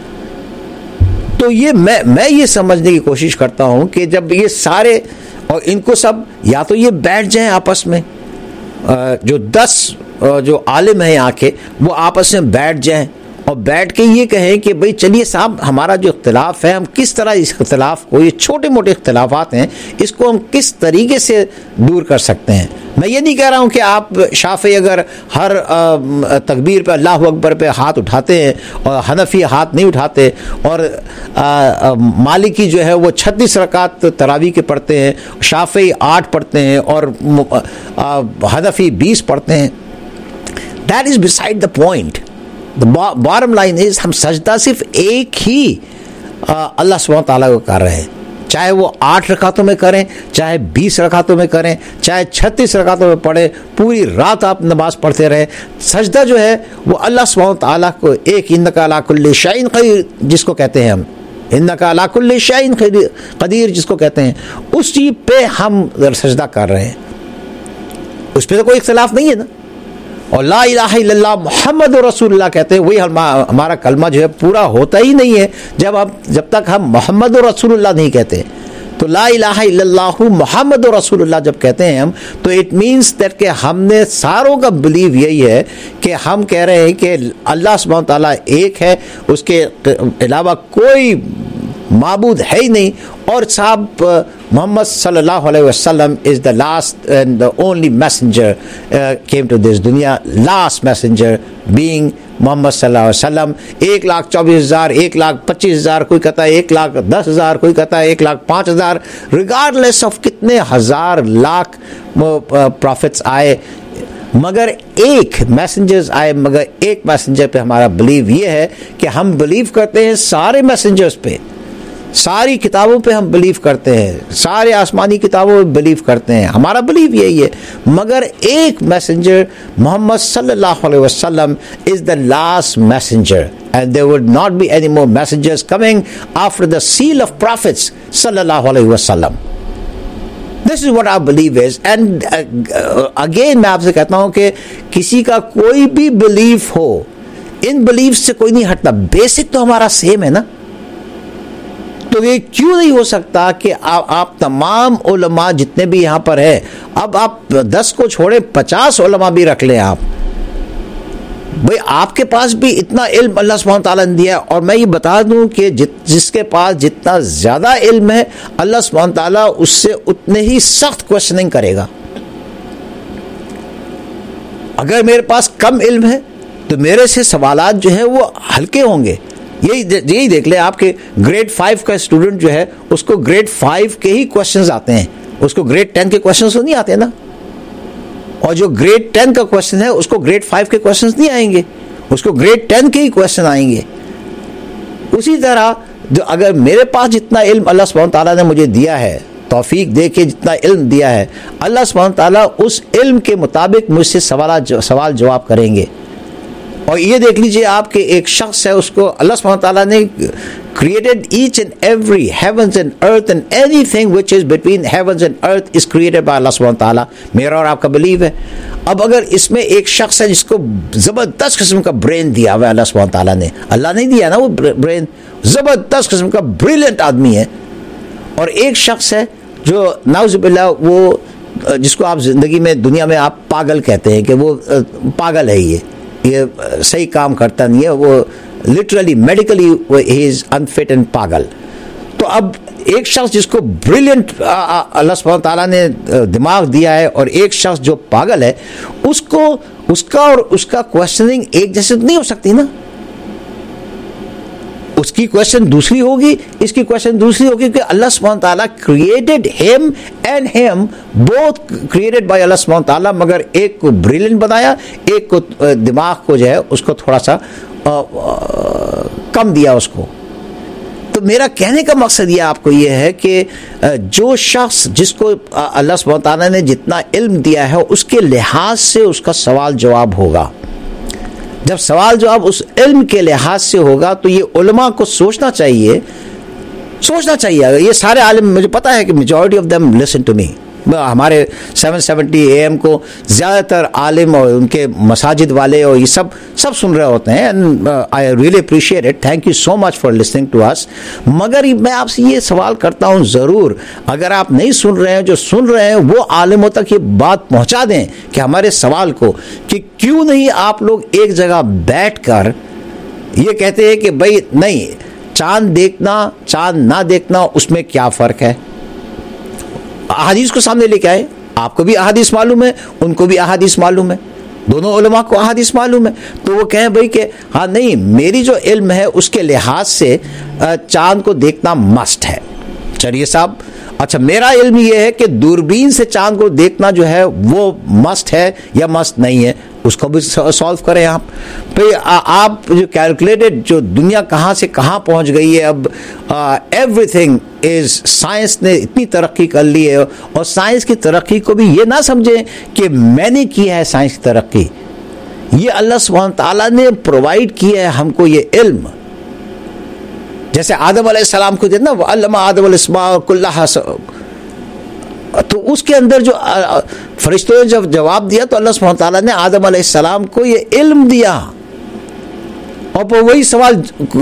तो ये मैं मैं ये समझने की कोशिश करता हूँ कि जब ये सारे और इनको सब या तो ये बैठ जाएं आपस में, जो दस जो आलिम हैं यहाँ के वो आपस में बैठ जाएं और बैठ के ये कहें कि भाई चलिए साहब हमारा जो इख्तिलाफ है हम किस तरह इस इख्तिलाफ को, ये छोटे मोटे इख्तिलाफात हैं, इसको हम किस तरीके से दूर कर सकते हैं। मैं ये नहीं कह रहा हूँ कि आप शाफ़ी अगर हर तकबीर पे अल्लाह अकबर पे हाथ उठाते हैं और हनफी हाथ नहीं उठाते, और आ, आ, मालिकी जो है वो छत्तीस रकात तरावी के पढ़ते हैं, शाफ़ी आठ पढ़ते हैं और हनफी बीस पढ़ते हैं। That is beside the point. The bottom line is हम सजदा सिर्फ एक ही अल्लाह सुब्हानहू तआला को कर रहे हैं, चाहे वो आठ रकातों में करें, चाहे बीस रकातों में करें, चाहे छत्तीस रकातों में पढ़े, पूरी रात आप नमाज पढ़ते रहें। सजदा जो है वो अल्लाह सुब्हानहू तआला को एक इन्नका अला कुल्लि शैइन क़दीर जिसको कहते हैं हम, इन्नका अला कुल्लि शैइन क़दीर जिसको कहते हैं, उस चीज़ पे हम सजदा कर रहे हैं, उस पर तो कोई इख्तिलाफ नहीं है ना। और ला इलाहा इल्लल्लाह मुहम्मद रसूलुल्लाह कहते हैं, वही हमारा कलमा जो है पूरा होता ही नहीं है जब आप जब तक हम मोहम्मद रसूलुल्लाह नहीं कहते। तो ला इलाहा इल्लल्लाह मुहम्मद रसूलुल्लाह जब कहते हैं हम, तो इट मीन्स दैट कि हमने सारों का बिलीव यही है कि हम कह रहे हैं कि अल्लाह सुब्हानहू तआला एक है, उसके अलावा कोई माबूद है ही नहीं, और साहब मोहम्मद सल्लल्लाहु अलैहि वसल्लम is the last and the only messenger came to this दुनिया, लास्ट मैसेंजर बीइंग मोहम्मद सल्लल्लाहु अलैहि वसल्लम। एक लाख चौबीस हज़ार, एक लाख पच्चीस हज़ार, कोई कहता है एक लाख दस हज़ार, कोई कहता है एक लाख पाँच हज़ार, रिगार्डलेस ऑफ कितने हज़ार लाख प्रॉफिट्स आए, मगर एक मैसेंजर्स आए, मगर एक मैसेंजर पे हमारा बिलीव ये है कि हम बिलीव करते हैं सारे मैसेंजर्स पे, सारी किताबों पे हम बिलीव करते हैं, सारे आसमानी किताबों पे बिलीव करते हैं, हमारा बिलीव यही है। मगर एक मैसेंजर मोहम्मद सल्लल्लाहु अलैहि वसल्लम is the last messenger and there would not be any more messengers coming after the seal of prophets सल्लल्लाहु अलैहि वसल्लम। This is what I believe is. And again मैं आपसे कहता हूं कि किसी का कोई भी बिलीफ हो, इन बिलीफ से कोई नहीं हटता, बेसिक तो हमारा सेम है ना। तो ये क्यों नहीं हो सकता कि आ, आप तमाम उलमा जितने भी यहाँ पर है, अब आप दस को छोड़े पचास उलमा भी रख लें आप, भाई आपके पास भी इतना इल्म अल्लाह सुब्हानहू तआला ने दिया है, और मैं ये बता दूं कि जित, जिसके पास जितना ज्यादा इल्म है अल्लाह सुब्हानहू तआला उससे उतने ही सख्त क्वेश्चनिंग करेगा। अगर मेरे पास कम इल्म है तो मेरे से सवालात जो है वो हल्के होंगे। यही यही देख ले, आपके ग्रेड फाइव का स्टूडेंट जो है उसको ग्रेड फाइव के ही क्वेश्चंस आते हैं, उसको ग्रेड टेन के क्वेश्चंस तो नहीं आते ना। और जो ग्रेड टेन का क्वेश्चन है उसको ग्रेड फाइव के क्वेश्चंस नहीं आएंगे, उसको ग्रेड टेन के ही क्वेश्चन आएंगे। उसी तरह जो अगर मेरे पास जितना इल्म अल्लाह सुब्हानहू तआला ने मुझे दिया है, तौफीक दे के जितना इल्म दिया है, अल्लाह सुब्हानहू तआला उस इल्म के मुताबिक मुझसे सवाल सवाल जवाब करेंगे। और ये देख लीजिए, आपके एक शख्स है, उसको अल्लाह सुब्हानहू तआला ने created each and every heavens and earth and anything which is between heavens and earth is created by Allah subhanahu wa ta'ala। मेरा और आपका बिलीव है। अब अगर इसमें एक शख्स है जिसको जबरदस्त किस्म का ब्रेन दिया हुआ है अल्लाह सुब्हानहू wa ta'ala ने, अल्लाह नहीं दिया ना वो ब्रेन, जबरदस्त किस्म का ब्रिलियंट आदमी है। और एक शख्स है जो नाउजुबिल्लाह वो जिसको आप जिंदगी में दुनिया में आप पागल कहते हैं कि वो पागल है, ये ये सही काम करता नहीं है, वो लिटरली मेडिकली ही इज अनफिट एंड पागल। तो अब एक शख्स जिसको ब्रिलियंट अल्लाह सुब्हानहू तआला ने दिमाग दिया है और एक शख्स जो पागल है, उसको उसका और उसका क्वेश्चनिंग एक जैसे नहीं हो सकती ना। उसकी क्वेश्चन दूसरी होगी, इसकी क्वेश्चन दूसरी होगी, कि अल्लाह सुब्हानहू तआला created him and him both created by Allah सुब्हानहू तआला, मगर एक को ब्रिलियंट बनाया, एक को दिमाग को जो है उसको थोड़ा सा आ, आ, कम दिया उसको। तो मेरा कहने का मकसद ये आपको ये है कि जो शख्स जिसको अल्लाह सुब्हानहू तआला ने जितना इल्म दिया है उसके लिहाज से उसका सवाल जवाब होगा। जब सवाल जवाब उस इल्म के लिहाज से होगा तो ये उलमा को सोचना चाहिए सोचना चाहिए ये सारे आलिम, मुझे पता है कि majority of them listen to me. हमारे सेवन सेवेंटी ए एम को ज़्यादातर आलिम और उनके मसाजिद वाले और ये सब सब सुन रहे होते हैं, and I really appreciate it, thank you so much for listening to us. मगर मैं आपसे ये सवाल करता हूँ, ज़रूर अगर आप नहीं सुन रहे हैं, जो सुन रहे हैं वो आलिमों तक ये बात पहुँचा दें कि हमारे सवाल को, कि क्यों नहीं आप लोग एक जगह बैठ कर ये कहते हैं कि भाई नहीं, चांद देखना चांद ना देखना उसमें क्या फ़र्क है। अहादीस को सामने लेके आए, आपको भी अहादीस मालूम है, उनको भी अहादीस मालूम है, दोनों उलमा को अहादीस मालूम है। तो वो कहें भाई कि हाँ नहीं, मेरी जो इल्म है उसके लिहाज से चांद को देखना मस्ट है। चलिए साहब, अच्छा मेरा इल्म ये है कि दूरबीन से चांद को देखना जो है वो मस्ट है या मस्ट नहीं है, उसको भी सॉल्व करें आप। भाई आप जो कैलकुलेटेड जो दुनिया कहाँ से कहाँ पहुँच गई है, अब एवरीथिंग इज, साइंस ने इतनी तरक्की कर ली है, और साइंस की तरक्की को भी ये ना समझें कि मैंने की है साइंस की तरक्की, ये अल्लाह सुब्हानहू तआला ने प्रोवाइड किया है हमको ये इल्म। जैसे आदम अलैहिस्सलाम को देना अल्लामा आदम अलैहिस्सलाम कुल्लाहा, तो उसके अंदर जो फरिश्तों ने जब जवाब दिया तो अल्लाह सुब्हानहू तआला ने आदम अलैहिस्सलाम को ये इल्म दिया। और फिर वही सवाल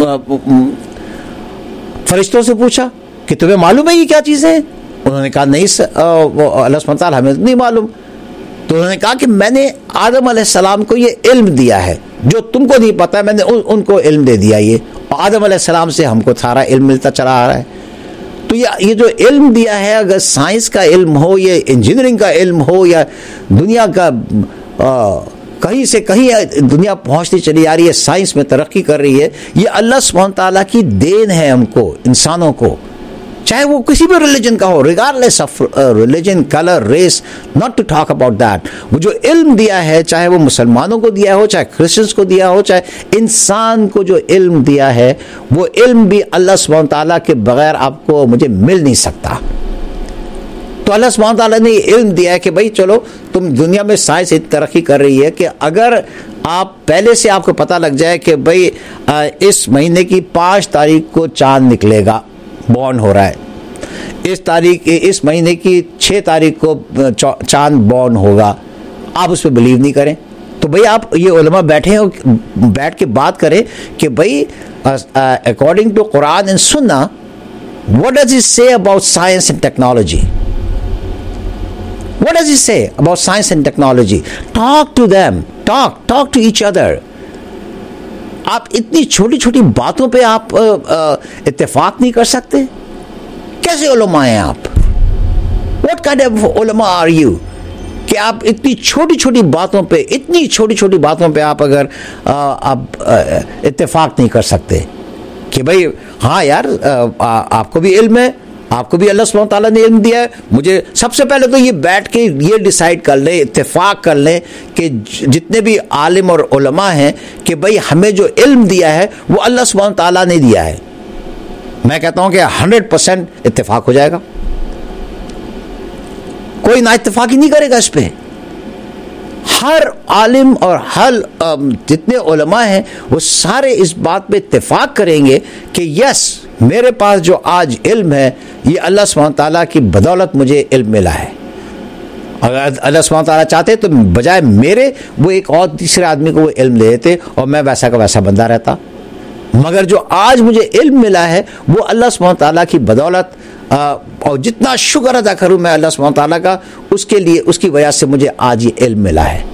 फरिश्तों से पूछा कि तुम्हें मालूम है ये क्या चीज़ है? उन्होंने कहा नहीं अल्लाह सुब्हानहू तआला हमें नहीं मालूम। तो उन्होंने कहा कि मैंने आदम अलैहिस्सलाम को ये इल्म दिया है जो तुमको नहीं पता, मैंने उन, उनको इल्म दे दिया ये, और आदम अलैहिस्सलाम से हमको सारा इल्म मिलता चला आ रहा है। तो ये ये जो इल्म दिया है, अगर साइंस का इल्म हो, ये इंजीनियरिंग का इल्म हो, या दुनिया का आ, कहीं से कहीं दुनिया पहुंचती चली आ रही है, साइंस में तरक्की कर रही है, ये अल्लाह सुब्हानहू तआला की देन है हमको, इंसानों को, चाहे वो किसी भी रिलीजन का हो, regardless of religion, colour, race, not to talk about that. वो जो इल्म दिया है, चाहे वो मुसलमानों को दिया हो, चाहे क्रिश्चियंस को दिया हो, चाहे इंसान को जो इल्म दिया है, वो इल्म भी अल्लाह सुब्हानहू तआला के बगैर आपको मुझे मिल नहीं सकता। तो अल्लाह सुब्हानहू तआला ने इल्म दिया है कि भाई चलो, तुम दुनिया में साइंस इतनी तरक्की कर रही है कि अगर आप पहले से आपको पता लग जाए कि भाई इस महीने की पाँच तारीख को चांद निकलेगा, बॉर्न हो रहा है, इस तारीख इस महीने की छः तारीख को चांद बॉर्न होगा, आप उस पर बिलीव नहीं करें। तो भाई आप ये उलमा बैठे हो, बैठ के बात करें कि भाई according to Quran and Sunnah, what does it say about science and technology? What does he say about science and technology? Talk to them. Talk. Talk to each other. आप इतनी छोटी छोटी बातों पे आप इत्तेफाक नहीं कर सकते? कैसे उलमा हैं आप? What kind of ulama are you कि आप इतनी छोटी छोटी बातों पे इतनी छोटी छोटी बातों पे आप अगर आ, आप इत्तेफाक नहीं कर सकते कि भाई हाँ यार आ, आ, आपको भी इल्म है, आपको भी अल्लाह सुब्हानहू तआला ने इल्म दिया है। मुझे सबसे पहले तो ये बैठ के ये डिसाइड कर लें, इत्तेफाक कर लें कि जितने भी आलिम और उलमा हैं कि भाई हमें जो इल्म दिया है वो अल्लाह सुब्हानहू तआला ने दिया है। मैं कहता हूं कि हंड्रेड परसेंट इत्तेफाक हो जाएगा, कोई ना इत्तेफाकी नहीं करेगा इस पे। हर आलिम और हर जितने उलमा हैं वो सारे इस बात पे इत्तेफाक करेंगे कि यस मेरे पास जो आज इल्म है ये अल्लाह सुब्हानहू तआला की बदौलत मुझे इल्म मिला है। अगर अल्लाह सुब्हानहू तआला चाहते तो बजाय मेरे वो एक और तीसरे आदमी को वो इल्म दे देते और मैं वैसा का वैसा बंदा रहता। मगर जो आज मुझे इल्म मिला है वो अल्लाह सुब्हानहू तआला की बदौलत, और जितना शुक्र अदा करूं मैं अल्लाह सुब्हानहू तआला का, उसके लिए उसकी वजह से मुझे आज ये इल्म मिला है।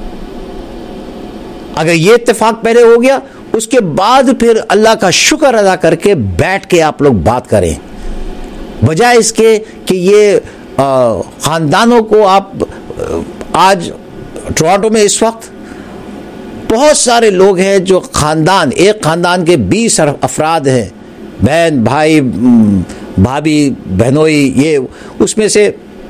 अगर ये इत्तेफाक पहले हो गया उसके बाद फिर अल्लाह का शुक्र अदा करके बैठ के आप लोग बात करें, बजाय इसके कि ये ख़ानदानों को आप आज टोरंटो में इस वक्त बहुत सारे लोग हैं जो ख़ानदान, एक ख़ानदान के बीस अफराद हैं, बहन भाई भाभी बहनोई, ये उसमें से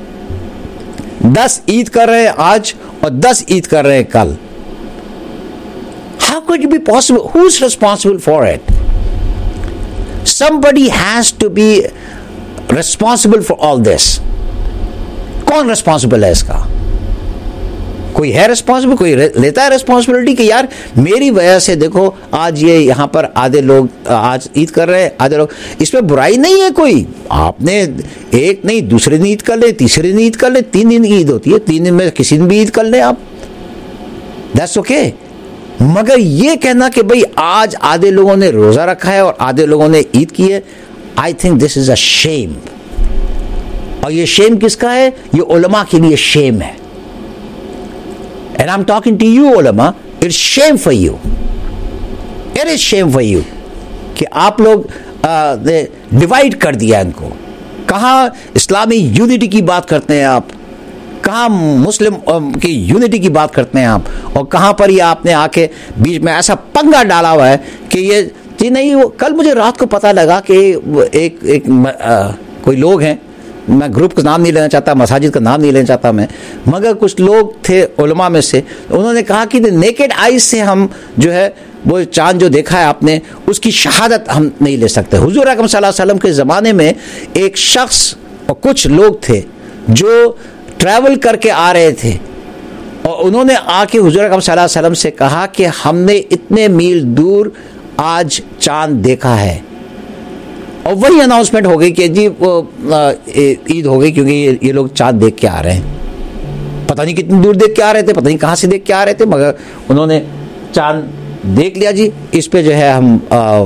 दस ईद कर रहे हैं आज और दस ईद कर रहे हैं कल। How could it be possible? Who's responsible for it? Somebody has to be responsible for all this. कौन रिस्पॉन्सिबल है इसका? कोई है रिस्पॉन्सिबल? कोई लेता है रिस्पॉन्सिबिलिटी कि यार मेरी वजह से देखो आज ये यहाँ पर आधे लोग आज ईद कर रहे हैं, आधे लोग, इसमें बुराई नहीं है कोई। आपने एक नहीं दूसरे दिन ईद कर ले, तीसरे दिन ईद कर ले, तीन दिन की ईद होती है, तीन दिन में किसी दिन भी ईद कर ले आप, दैट्स ओके। मगर ये कहना कि भाई आज आधे लोगों ने रोजा रखा है और आधे लोगों ने ईद की है, I think this is a shame. और ये शेम किसका है? ये उलमा के लिए शेम है। And I am talking to you ulama, it's shame for you, it is shame for you कि आप लोग डिवाइड कर दिया इनको। कहाँ इस्लामी यूनिटी की बात करते हैं आप, कहाँ मुस्लिम की यूनिटी की बात करते हैं आप, और कहाँ पर ये आपने आके बीच में ऐसा पंगा डाला हुआ है कि ये जी नहीं। वो कल मुझे रात को पता लगा कि एक एक आ, कोई लोग हैं, मैं ग्रुप का नाम नहीं लेना चाहता, मसाजिद का नाम नहीं लेना चाहता मैं, मगर कुछ लोग थे उलमा में से, उन्होंने कहा कि नेकेड आइज से हम जो है वो चांद जो देखा है आपने उसकी शहादत हम नहीं ले सकते। हुजूर अकरम सल्लल्लाहु अलैहि वसल्लम के ज़माने में एक शख्स और कुछ लोग थे जो ट्रैवल करके आ रहे थे और उन्होंने आके हुजूर अकरम सल्लल्लाहु अलैहि वसल्लम से कहा कि हमने इतने मील दूर आज चांद देखा है। और वही अनाउंसमेंट हो गई कि जी वो ईद हो गई क्योंकि ये, ये लोग चांद देख के आ रहे हैं। पता नहीं कितनी दूर देख के आ रहे थे, पता नहीं कहाँ से देख के आ रहे थे, मगर उन्होंने चांद देख लिया जी। इस पे जो है हम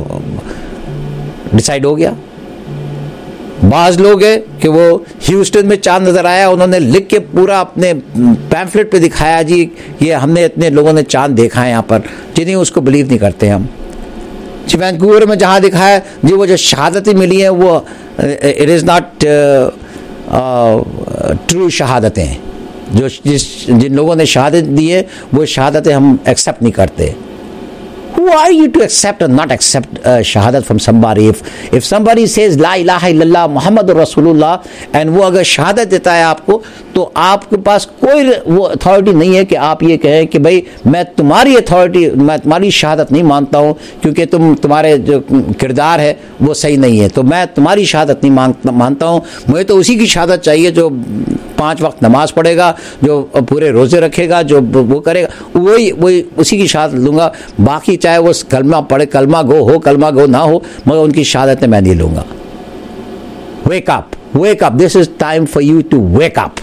डिसाइड हो गया। बाज लोग हैं कि वो ह्यूस्टन में चांद नजर आया, उन्होंने लिख के पूरा अपने पैम्फलेट पे दिखाया जी ये हमने इतने लोगों ने चांद देखा है यहाँ पर, जिन्हें उसको बिलीव नहीं करते हम। जी वैंकूवर में जहाँ दिखाया जी वो जो शहादतें मिली हैं वो इट इज़ नॉट ट्रू शहादतें, जो जिस जिन लोगों ने शहादत दी है वो शहादतें हम एक्सेप्ट नहीं करते। Who are you to accept or not accept uh, shahadat from somebody? If if somebody says la ilaha illallah Muhammadur Rasulullah and वो अगर शहादत देता है आपको, तो आपके पास कोई वो अथॉरिटी नहीं है कि आप ये कहें कि भाई मैं तुम्हारी अथॉरिटी, मैं तुम्हारी शहादत नहीं मानता हूँ क्योंकि तुम तुम्हारे जो किरदार है वो सही नहीं है, तो मैं तुम्हारी शहादत नहीं मान, मानता हूँ। मुझे तो उसी की शहादत चाहिए जो पाँच वक्त नमाज पढ़ेगा, जो पूरे रोज़े रखेगा, जो वो करेगा, वही वही उसी की शहादत लूँगा। बाकी चाहे वो कलमा पढ़े, कलमा गो हो, कलमा गो ना हो, मगर उनकी शहादतें मैं नहीं लूँगा। Wake up, wake up, this is time for you to wake up.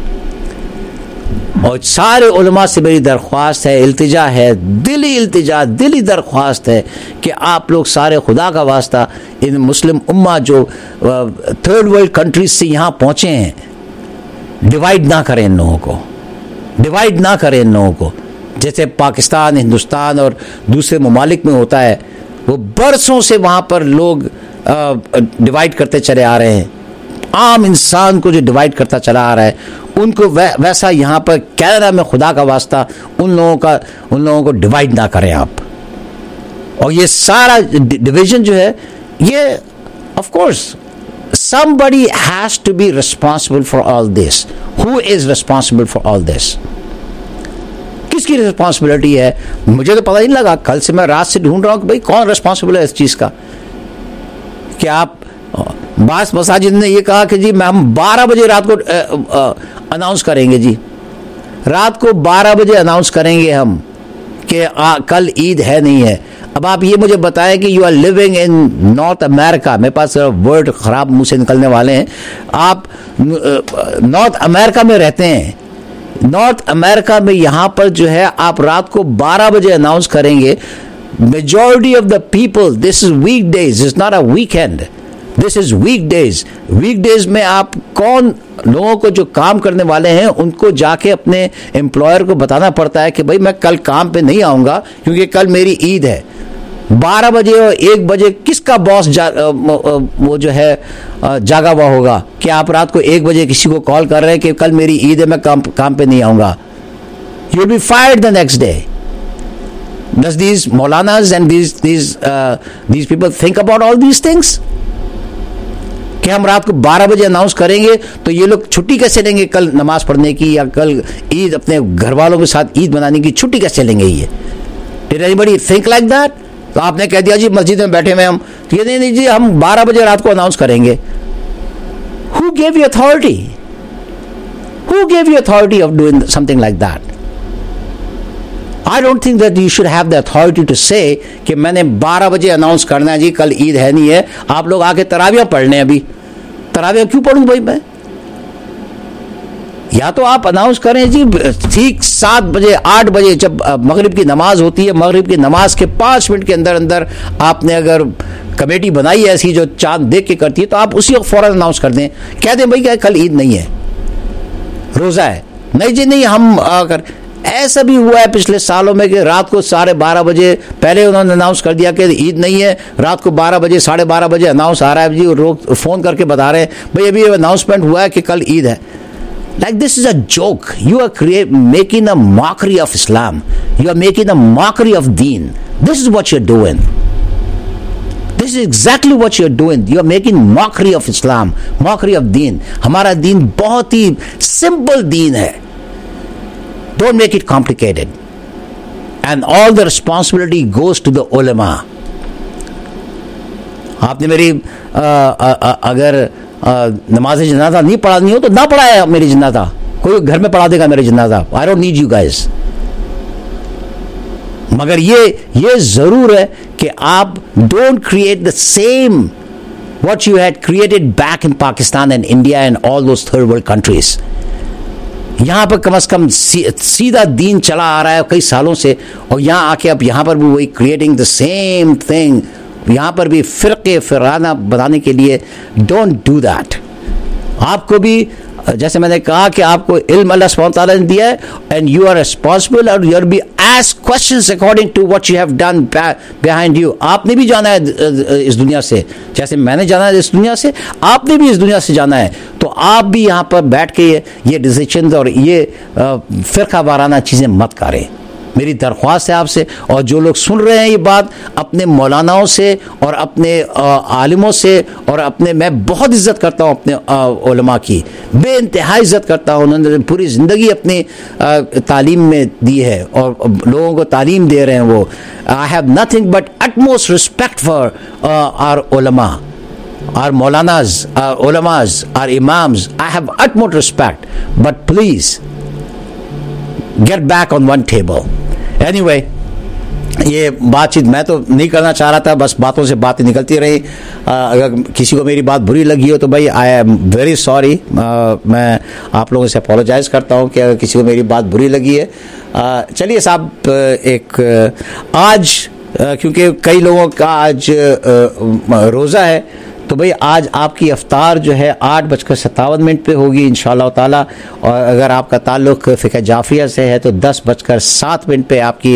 और सारे उलमा से मेरी दरख्वास्त है, इल्तिजा है, दिली इल्तिजा, दिली दरख्वास्त है कि आप लोग सारे खुदा का वास्ता इन मुस्लिम उम्मा जो थर्ड वर्ल्ड कंट्रीज से यहाँ पहुँचे हैं, डिवाइड ना करें इन लोगों को, डिवाइड ना करें इन लोगों को। जैसे पाकिस्तान, हिंदुस्तान और दूसरे ममालिक में होता है, वो बरसों से वहाँ पर लोग डिवाइड करते चले आ रहे हैं। आम इंसान को जो डिवाइड करता चला आ रहा है, उनको वै, वैसा यहाँ पर कनाडा में खुदा का वास्ता उन लोगों का उन लोगों को डिवाइड ना करें आप। और ये सारा डिवीजन जो है, ये of course somebody has to be responsible for all this. Who is responsible for all this? किसकी रिस्पॉन्सिबिलिटी है? मुझे तो पता ही नहीं लगा। कल से मैं रात से ढूंढ रहा हूँ कि भाई कौन रिस्पॉन्सिबल है इस चीज़ का। कि आप बास मसाजिद ने ये कहा कि जी मैं हम बारह बजे रात को अनाउंस करेंगे, जी रात को बारह बजे अनाउंस करेंगे हम कि आ, कल ईद है नहीं है। अब आप ये मुझे बताएं कि you are living in North America, मेरे पास वर्ड ख़राब मुंह से निकलने वाले हैं, आप नॉर्थ अमेरिका में रहते हैं। नॉर्थ अमेरिका में यहाँ पर जो है आप रात को बारह बजे अनाउंस करेंगे। Majority of the people, this is week days, is not a weekend, this is week days. Week days में आप कौन लोगों को जो काम करने वाले हैं उनको जाके अपने एम्प्लॉयर को बताना पड़ता है कि भाई मैं कल काम पे नहीं आऊँगा क्योंकि कल मेरी ईद है। बारह बजे और एक बजे किसका बॉस वो जो है जागा हुआ होगा कि आप रात को एक बजे किसी को कॉल कर रहे हैं कि कल मेरी ईद है, मैं काम काम पे नहीं आऊँगा। You will be fired the next day. Does these Maulanas and these these uh, these people think about all these things? कि हम रात को बारह बजे अनाउंस करेंगे तो ये लोग छुट्टी कैसे लेंगे कल नमाज पढ़ने की, या कल ईद अपने घर वालों के साथ ईद मनाने की छुट्टी कैसे लेंगे? ये Did anybody think like that? तो आपने कह दिया जी मस्जिद में बैठे हुए हम, तो ये नहीं नहीं जी हम बारह बजे रात को अनाउंस करेंगे। Who gave you authority? Who gave you authority of doing something like that? I don't think that you should have the authority to say कि मैंने बारह बजे अनाउंस करना है जी कल ईद है नहीं है, आप लोग आके तरावियाँ पढ़ लें। अभी तरावियाँ क्यों पढ़ूँ भाई मैं? या तो आप अनाउंस करें जी ठीक सात बजे आठ बजे जब मगरिब की नमाज होती है, मगरिब की नमाज के पाँच मिनट के अंदर अंदर आपने अगर कमेटी बनाई है ऐसी जो चांद देख के करती है तो आप उसी वक्त फौरन अनाउंस कर दें, कह दें भाई क्या कल ईद नहीं है, रोज़ा है। नहीं जी नहीं, हम अगर ऐसा भी हुआ है पिछले सालों में कि रात को साढ़े बारह बजे पहले उन्होंने अनाउंस कर दिया कि ईद नहीं है, रात को बारह बजे साढ़े बारह बजे अनाउंस आ रहा है जी, रोक फ़ोन करके बता रहे हैं भाई अभी अनाउंसमेंट हुआ है कि कल ईद है। Like this is a joke. You are create, making a mockery of Islam. You are making a mockery of Deen. This is what you're doing. This is exactly what you're doing. You are making mockery of Islam, mockery of Deen. हमारा दीन बहुत ही simple दीन है. Don't make it complicated. And all the responsibility goes to the ulama. आपने मेरी आ, आ, आ, अगर नमाज जनाजा नहीं पढ़ानी हो तो ना पढ़ाया मेरी जनाजा, कोई घर में पढ़ा देगा मेरी जनाजा। I don't need you guys. मगर ये ये जरूर है कि आप don't create the same what you had created back in Pakistan and India and all those third world countries. यहाँ पर कम से कम सी, सीधा दीन चला आ रहा है कई सालों से, और यहाँ आके अब यहाँ पर भी वही क्रिएटिंग द सेम थिंग, यहाँ पर भी फ़िरक़े फ़िराना बनाने के लिए। Don't do that. आपको भी जैसे मैंने कहा कि आपको इल्म अल्लाह सुब्हानहू व तआला ने दिया है एंड यू आर रिस्पॉन्सिबल और you are be asked questions according to what you have done behind you. आपने भी जाना है इस दुनिया से, जैसे मैंने जाना है इस दुनिया से, आपने भी इस दुनिया से जाना है। तो आप भी यहाँ पर बैठ के ये ये डिसीजन और ये फ़िरक़ा वाराना चीज़ें मत करें। मेरी दरख्वास्त है आपसे, और जो लोग सुन रहे हैं ये बात अपने मौलानाओं से और अपने आलिमों से, और अपने मैं बहुत इज़्ज़त करता हूँ अपने उलमा की, बेइंतहा इज़्ज़त करता हूँ। उन्होंने पूरी ज़िंदगी अपनी तालीम में दी है और लोगों को तालीम दे रहे हैं वो। I have nothing but utmost respect for our ulama, our maulanas, our ulamas, our imams. I have utmost respect, but please get back on one table. Anyway, ये बातचीत मैं तो नहीं करना चाह रहा था, बस बातों से बातें निकलती रही। अगर किसी को मेरी बात बुरी लगी हो तो भाई आई एम वेरी सॉरी। मैं आप लोगों से अपोलोजाइज़ करता हूँ कि अगर किसी को मेरी बात बुरी लगी है। चलिए साहब, एक आज क्योंकि कई लोगों का आज रोज़ा है, तो भाई आज आपकी इफ्तार जो है आठ बजकर सत्तावन मिनट पे होगी इंशाअल्लाह ताला, और अगर आपका ताल्लुक़ फ़िक़्ह जाफ़रिया से है तो दस बजकर सात मिनट पे आपकी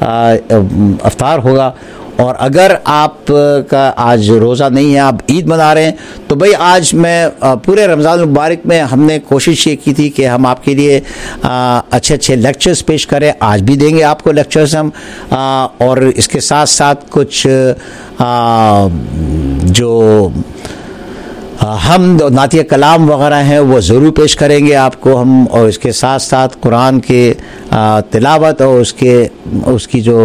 इफ्तार होगा। और अगर आप का आज रोज़ा नहीं है, आप ईद मना रहे हैं, तो भाई आज मैं पूरे रमज़ान मुबारक में हमने कोशिश ये की थी कि हम आपके लिए अच्छे अच्छे लेक्चर्स पेश करें। आज भी देंगे आपको लेक्चर्स हम, आ, और इसके साथ साथ कुछ आ, जो हम नातिया कलाम वगैरह हैं वो ज़रूर पेश करेंगे आपको हम, और इसके साथ साथ कुरान के तिलावत और उसके उसकी जो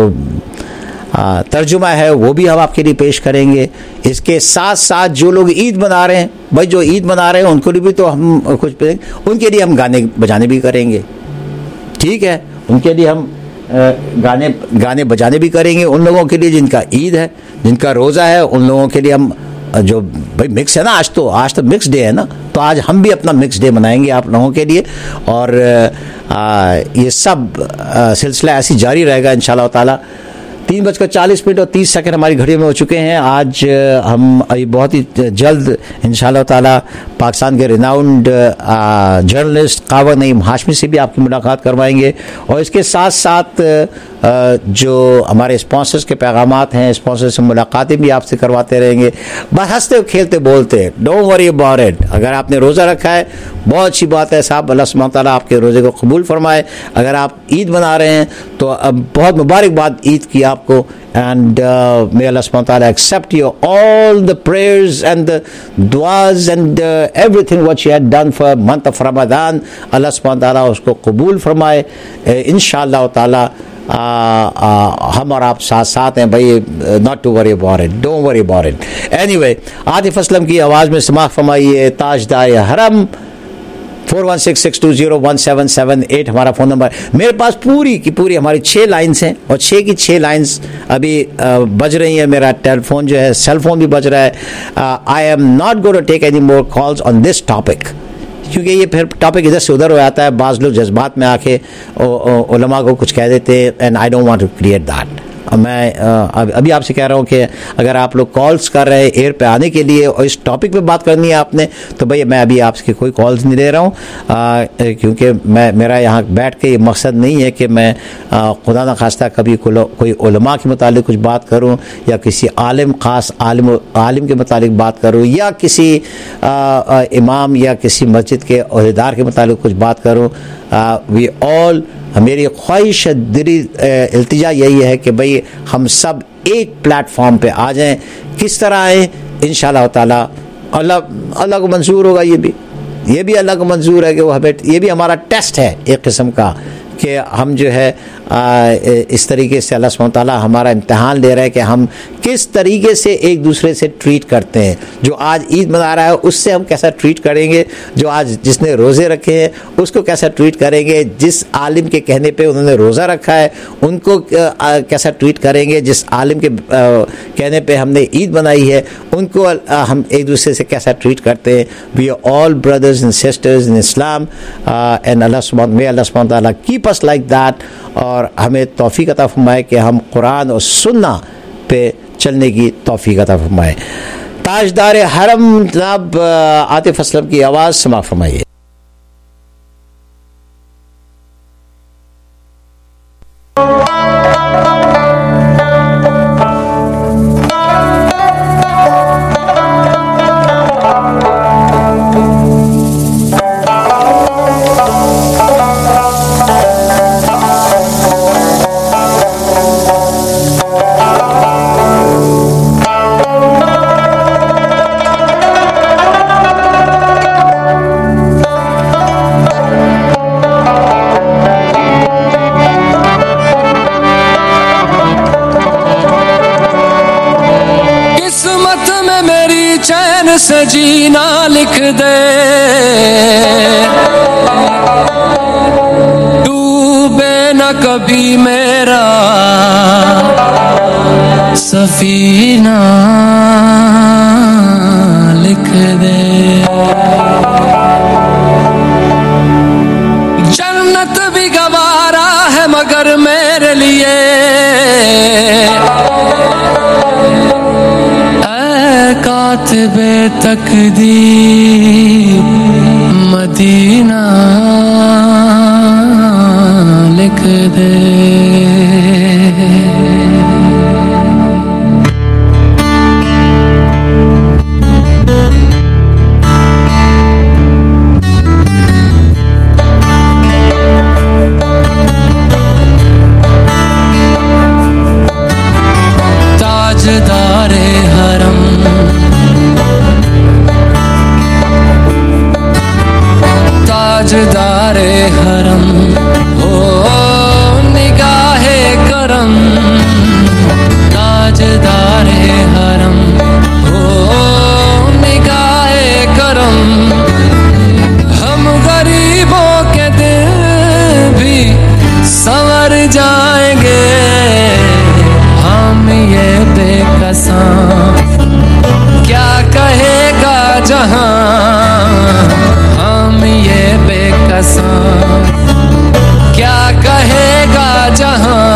तर्जुमा है वो भी हम आपके लिए पेश करेंगे। इसके साथ साथ जो लोग ईद मना रहे हैं, भाई जो ईद मना रहे हैं उनको लिए भी तो हम कुछ उनके लिए हम गाने बजाने भी करेंगे, ठीक है, उनके लिए हम गाने गाने बजाने भी करेंगे। उन लोगों के लिए जिनका ईद है, जिनका रोज़ा है, उन लोगों के लिए हम जो भाई मिक्स है ना, आज तो आज तो मिक्स डे है ना, तो आज हम भी अपना मिक्स डे मनाएंगे आप लोगों के लिए। और आ, ये सब सिलसिला ऐसी जारी रहेगा इंशाअल्लाह ताला। तीन बजकर चालीस मिनट और तीस सेकंड हमारी घड़ी में हो चुके हैं। आज हम अभी बहुत ही जल्द इंशाअल्लाह ताला पाकिस्तान के रिनाउंड जर्नलिस्ट कावर नईम हाशमी से भी आपकी मुलाकात करवाएंगे, और इसके साथ साथ जो हमारे स्पॉन्सर्स के पैगामात हैं, स्पॉन्सर से मुलाकातें भी आपसे करवाते रहेंगे। बस हंसते खेलते बोलते, डोंट वरी अबाउट इट। अगर आपने रोज़ा रखा है बहुत अच्छी बात है साहब, अल्लाह सुब्हानहू तआला आपके रोज़े को कबूल फरमाए। अगर आप ईद मना रहे हैं तो अब बहुत मुबारकबाद ईद की आपको, and uh, may Allah subhanahu wa ta'ala accept your all the prayers and the duas and uh, everything what you had done for month of Ramadan. Allah subhanahu wa ta'ala उसको कबूल फरमाए इंशाअल्लाह ताला। हम और आप साथ साथ हैं भाई, not to worry about it, don't worry about it. Anyway, Atif Aslam की आवाज़ में समाअत फरमाइए Tajdar Haram. Four one six six two zero one seven seven eight हमारा फ़ोन नंबर। मेरे पास पूरी की पूरी हमारी छः लाइन्स हैं, और छः की छः लाइन्स अभी बज रही हैं। मेरा टेलीफोन जो है सेल फोन भी बज रहा है। I am not going to take any more calls on this topic, क्योंकि ये फिर टॉपिक इधर से उधर हो जाता है। बाज़ लोग जज्बात में आके उलमा को कुछ कह देते हैं, and I don't want to create that. मैं अभी आपसे कह रहा हूँ कि अगर आप लोग कॉल्स कर रहे हैं एयर पे आने के लिए और इस टॉपिक पे बात करनी है आपने, तो भैया मैं अभी आपसे कोई कॉल्स नहीं ले रहा हूँ, क्योंकि मैं मेरा यहाँ बैठ के ये मकसद नहीं है कि मैं आ, खुदा न खास्ता कभी कोई उलमा के मुतालिक कुछ बात करूँ, या किसी आलिम ख़ास आलिम आलिम के मुतालिक बात करूँ, या किसी आ, आ, इमाम या किसी मस्जिद के ओहदेदार के मुतालिक कुछ बात करूँ। वी ऑल, मेरी ख्वाहिश दिली इल्तिजा यही है कि भाई हम सब एक प्लेटफॉर्म पे आ जाएं। किस तरह आए? इंशाअल्लाह ताला अल्लाह अल्लाह को मंजूर होगा, ये भी ये भी अल्लाह को मंजूर है कि वो हमें, ये भी हमारा टेस्ट है एक किस्म का, कि हम जो है आ, इस तरीके से अल्लाह सुब्हानहू तआला हमारा इम्तिहान ले रहा है कि हम किस तरीके से एक दूसरे से ट्रीट करते हैं। जो आज ईद मना रहा है उससे हम कैसा ट्रीट करेंगे, जो आज जिसने रोज़े रखे हैं उसको कैसा ट्रीट करेंगे, जिस आलिम के कहने पे उन्होंने रोज़ा रखा है उनको आ, कैसा ट्रीट करेंगे, जिस आलिम के आ, कहने पे हमने ईद बनाई है उनको आ, हम एक दूसरे से कैसा ट्रीट करते हैं। We are all brothers and sisters in Islam, and Allah सुब्हान मे अल्लाह सुब्हानहू तआला कीप अस लाइक दैट, और हमें तौफीक अता फरमाए कि हम कुरान और सुन्ना पे चलने की तौफीक अता फरमाए। ताजदार हरम जनाब आतिफ असलम की आवाज़ समाअत फरमाइए। से जीना लिख दे, डूबे न कभी मेरा सफीना लिख दे। जन्नत भी गवारा है मगर मेरे लिए ऐ का कातिबे तकदीर मदीना लिख दे। ताजदारे हरम ताजदारे हरम हो निगाहे करम ताजदारे हरम हो निगाहे करम। हम गरीबों के दिल भी संवर जाएंगे हम ये बेकसां क्या कहेगा जहां हम ये बेकसां क्या कहेगा जहां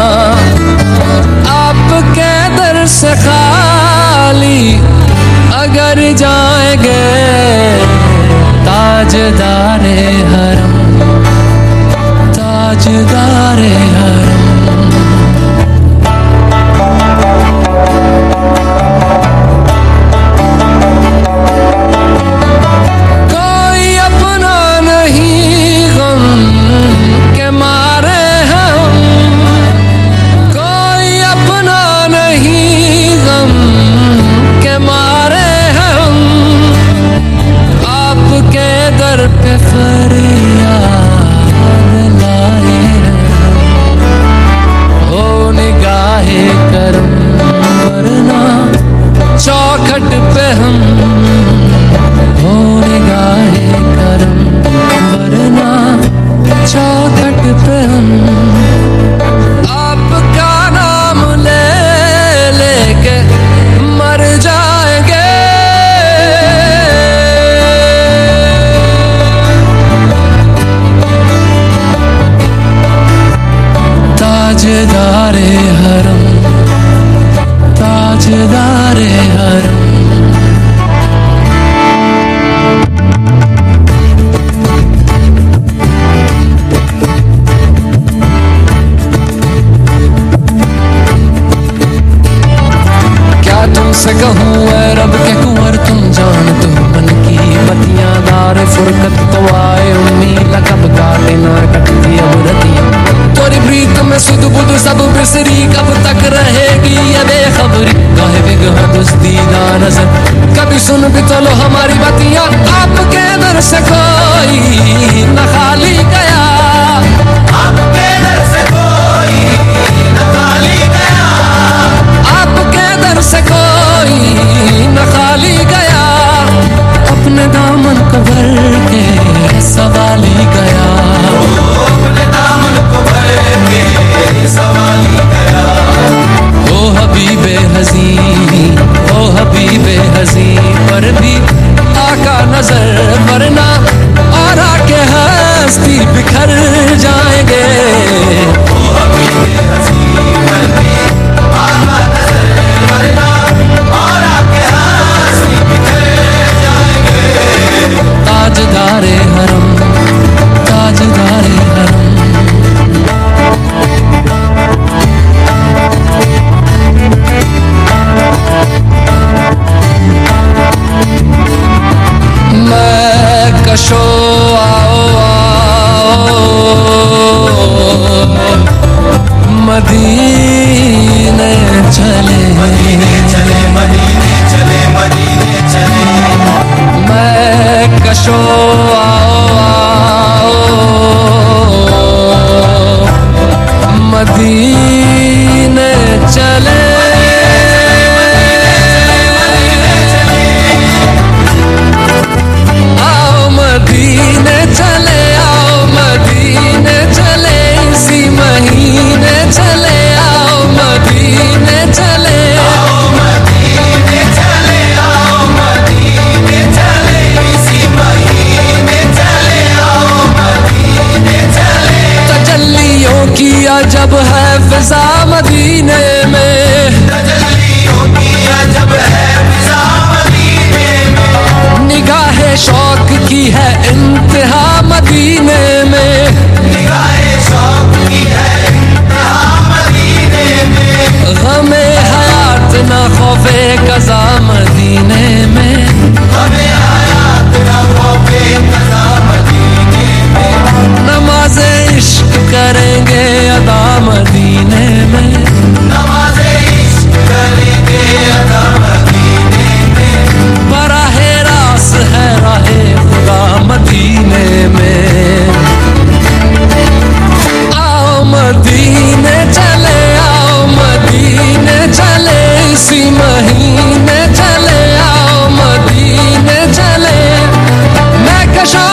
आपके दर से खाली अगर जाएंगे ताजदारे हरम ताजदारे हरम। चौखट पे हम हो निगाहे करम वरना चौखट पे हम आपका नाम ले लेके मर जाएंगे। ताजदारे हरम ताजदारे हरम। क्या तुमसे कहूँ ऐ रब के कुंवर तुम जान दो मन की बतियां दार फुरकत तो आए उम्मीद कब काटे ना कटती अब रतियां तोरी प्रीत में सुध बुध सब बिसरी कब तक रहेगी ये बेखबरी काहे बिगह दुस्तीदा नजर कभी सुन भी तो लो हमारी बतियां आपके दर से कोई न खाली गया आपके दर से कोई न खाली गया आपके दर से कोई न खाली गया अपने दामन को भर के सवाली गया अपने दामन को भर के सवाली गया। ओ हबीबे हज़ी ओ हबीबे हज़ी पर भी आका नजर वरना और आके हस्ती बिखर जाएंगे। ओ हबीबे हज़ी पर भी आका नजर वरना और आके हस्ती बिखर जाएंगे। ताजदारे हरम ताजदारे हरम। मैं कशो आओ आओ मदीने चले मदीने चले मदीने चले मदीने चले मैं कशो आओ आओ मदीने चले मदीने चले आओ मदीने चले इसी महीने चले आओ मदीने चले आओ मदीने चले आओ मदीने चले इसी महीने मदीने में, निगाहे शौक की है इंतहा मदीने में, गमे हयात न खौफे कज़ा मदीने में, गमे हयात न खौफे कज़ा मदीने में, नमाज़े इश्क करेंगे अदा मदीने में, नमाज़े इश्क करेंगे अदा मदीने में, बराहे रास है राहे खुदा मदीने में। आओ मदीने चले, आओ मदीने चले, इसी महीने चले, आओ मदीने चले, मैं कशा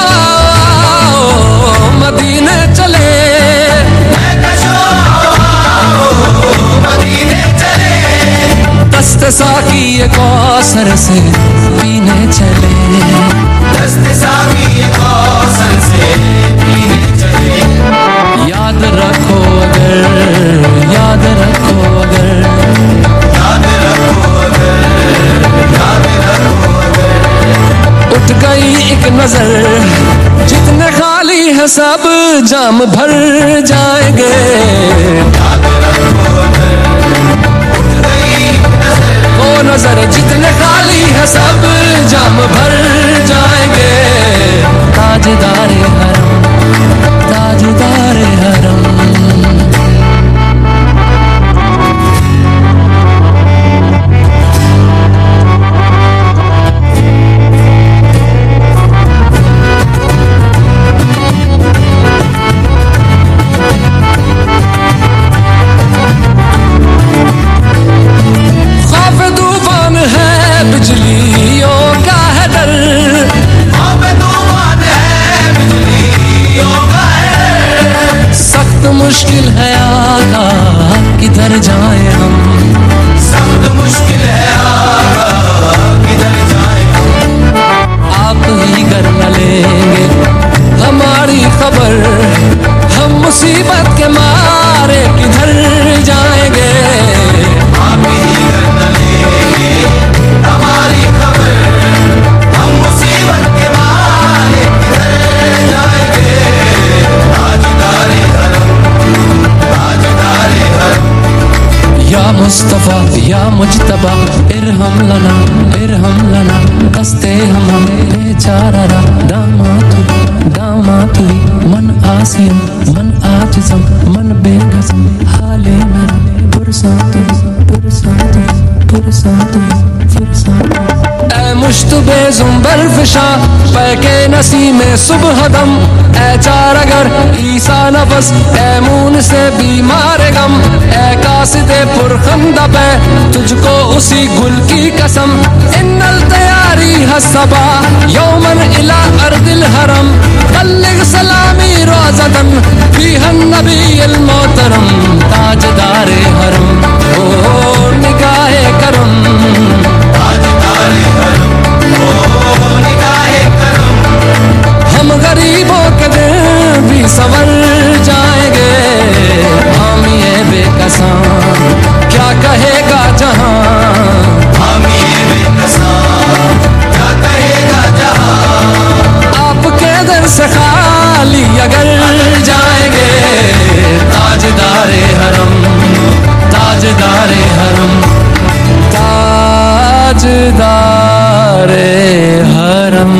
आओ मदीने चले, मैं कशा आओ मदीने चले, दस्ते साकी कौसर से पीने चले, दस्ते साकी कौसर से पीने चले, याद रखो अगर, याद रखो अगर, याद रखो अगर, याद रखो अगर, उठ गई एक नजर, जितने खाली है सब जाम भर जाएंगे, याद रखो अगर, उठ गई एक नजर, वो नजर जितने खाली है सब जाम भर जाएंगे, ताजदारे हरम, ताजदारे हरम। खौफ तूफान है बिजलियों का है डर, खौफ तूफान है बिजलियों का है डर, सख्त मुश्किल है आका किधर जाए हम, सख्त मुश्किल है आका किधर जाए हम, आप ही कर न लेंगे हमारी खबर, हम मुसीबत के मारे किधर जाएंगे, आप ही कर न लेंगे हमारी खबर, हम मुसीबत के मारे किधर जाएंगे, ताजदारे हरम, ताजदारे हरम, या मुस्तफा या मुजतबा इरहम लना, इरहम लना, कस्ते हम बेचारा दामात दामात मन आसिम, मन आजिज़म, मन बेकसम, हाले मेरा पुरसात पुरसात पुरसात पुरसात, ऐ मुश्तबे ज़ुंबर फिशा पैके नसी में सुबह दम, ऐ चारगर ईसा नफस, ऐ मून से बीमार गम, ऐ कासिदे पुरखंदा पे तुझको उसी गुल की कसम, इन्नल तैयारी हसबा यौमन इला अर्दिल हरम, बल्लिग सलामी रोज़तन फीहन नबील मोहतरम, ताजदारे हरम, ओ निगाहे करम, ताजदारे हरम, ओ निगाहे करम, हम गरीबों के दिल भी संवर जाएंगे, हम ये बेकसां क्या कहेगा जहां, हम ये बेकसां क्या कहेगा जहां, आपके दर से खाली अगर जाएंगे, ताजदारे हरम, ताजदारे हरम, ताजदारे हरम।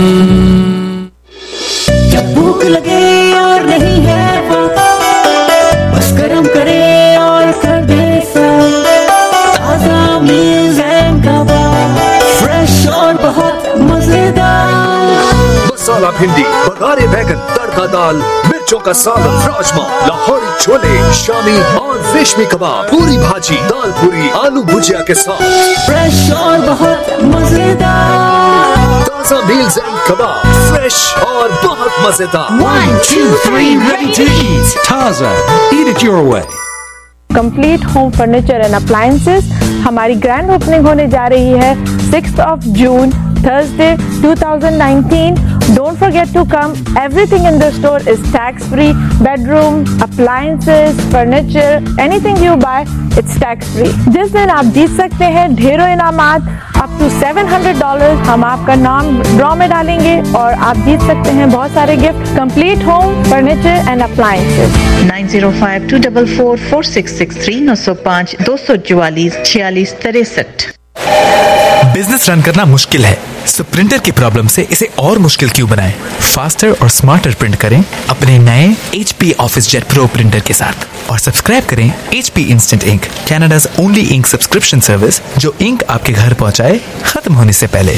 जब भूख लगे और नहीं है वक्त, बस गरम करे और कर दे ताजा मीज़ एंड कबाब, फ्रेश और बहुत मजेदार, मसाला भिंडी, बघारे बैगन, तड़का दाल, मिर्चों का सालन, राजमा, लाहौरी छोले, शामी और रेशमी कबाब, पूरी भाजी, दाल पूरी, आलू भुजिया के साथ, फ्रेश और बहुत मजेदार, ताजा मील्स एंड कबाब, फ्रेश और बहुत मजेदार। One, two, three, ready to eat. Taza, eat it your way. Complete home furniture and appliances हमारी ग्रैंड ओपनिंग होने जा रही है sixth of June Thursday two thousand nineteen. Don't forget to come. Everything in the store is tax free. Bedroom, appliances, furniture, anything you buy, it's tax free. जिस दिन आप जीत सकते हैं ढेरों इनामात up to seven hundred dollars, हम आपका नाम ड्रॉ में डालेंगे और आप जीत सकते हैं बहुत सारे gift, complete home furniture and appliances. Nine zero five two double four four six six three नौ सौ पाँच दो सौ चौवालीस छियालीस तिरसठ। बिजनेस रन करना मुश्किल है, सो प्रिंटर की प्रॉब्लम से इसे और मुश्किल क्यों बनाएं? फास्टर और स्मार्टर प्रिंट करें अपने नए H P office jet pro printer के साथ और सब्सक्राइब करें H P instant ink, Canada's only ink subscription service जो इंक आपके घर पहुंचाए खत्म होने से पहले।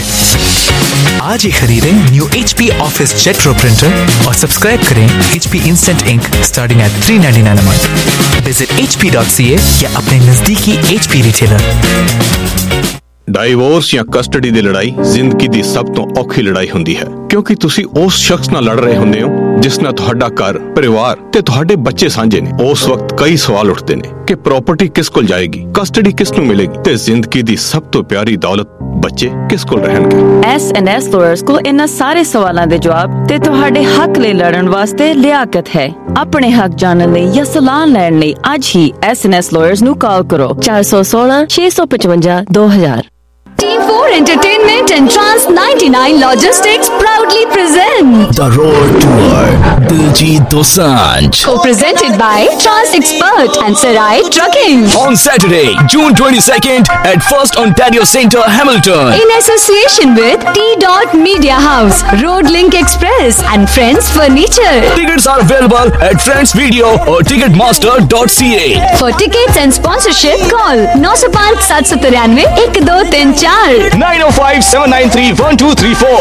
आज ही खरीदें new H P office jet pro printer और सब्सक्राइब करें H P instant ink starting at three ninety nine a month. Visit h p dot c a या अपने नजदीकी H P रिटेलर। ਡਾਈਵੋਰਸ ਜਾਂ ਕਸਟਡੀ ਦੀ ਲੜਾਈ ਜ਼ਿੰਦਗੀ ਦੀ ਸਭ ਤੋਂ ਔਖੀ ਲੜਾਈ ਹੁੰਦੀ ਹੈ ਕਿਉਂਕਿ ਤੁਸੀਂ ਉਸ ਸ਼ਖਸ ਨਾਲ ਲੜ ਰਹੇ ਹੁੰਦੇ ਹੋ ਜਿਸ ਨਾਲ ਤੁਹਾਡਾ ਘਰ, ਪਰਿਵਾਰ ਤੇ ਤੁਹਾਡੇ ਬੱਚੇ ਸਾਂਝੇ ਨੇ। ਉਸ ਵਕਤ ਕਈ ਸਵਾਲ ਉੱਠਦੇ ਨੇ ਕਿ ਪ੍ਰਾਪਰਟੀ ਕਿਸ ਕੋਲ ਜਾਏਗੀ, ਕਸਟਡੀ ਕਿਸ ਨੂੰ ਮਿਲੇਗੀ ਤੇ ਜ਼ਿੰਦਗੀ ਦੀ ਸਭ ਤੋਂ ਪਿਆਰੀ ਦੌਲਤ ਬੱਚੇ ਕਿਸ ਕੋਲ ਰਹਿਣਗੇ। S and S lawyers ਕੋਲ ਇਹਨਾਂ ਸਾਰੇ ਸਵਾਲਾਂ ਦੇ ਜਵਾਬ ਤੇ ਤੁਹਾਡੇ ਹੱਕ ਲਈ ਲੜਨ ਵਾਸਤੇ ਲਿਆਕਤ ਹੈ। ਆਪਣੇ ਹੱਕ ਜਾਣਨ ਲਈ ਜਾਂ ਸਲਾਹ ਲੈਣ ਲਈ ਅੱਜ ਹੀ S and S lawyers ਨੂੰ ਕਾਲ ਕਰੋ ਚਾਰ ਸੌ ਸੋਲਾਂ ਛੇ ਸੌ ਪਚਵੰਜਾ ਦੋ ਹਜ਼ਾਰ। Team four Entertainment and Trans ninety-nine Logistics proudly present The Road Tour Diljit Dosanjh, co-presented by Trans Expert and Sarai Trucking on Saturday, June twenty-second at First Ontario Centre, Hamilton, in association with T Dot Media House, Road Link Express and Friends Furniture. Tickets are available at Friends Video or ticketmaster dot c a. For tickets and sponsorship, call nine zero five seven seven three one two three four nine oh five seven nine three one two three four.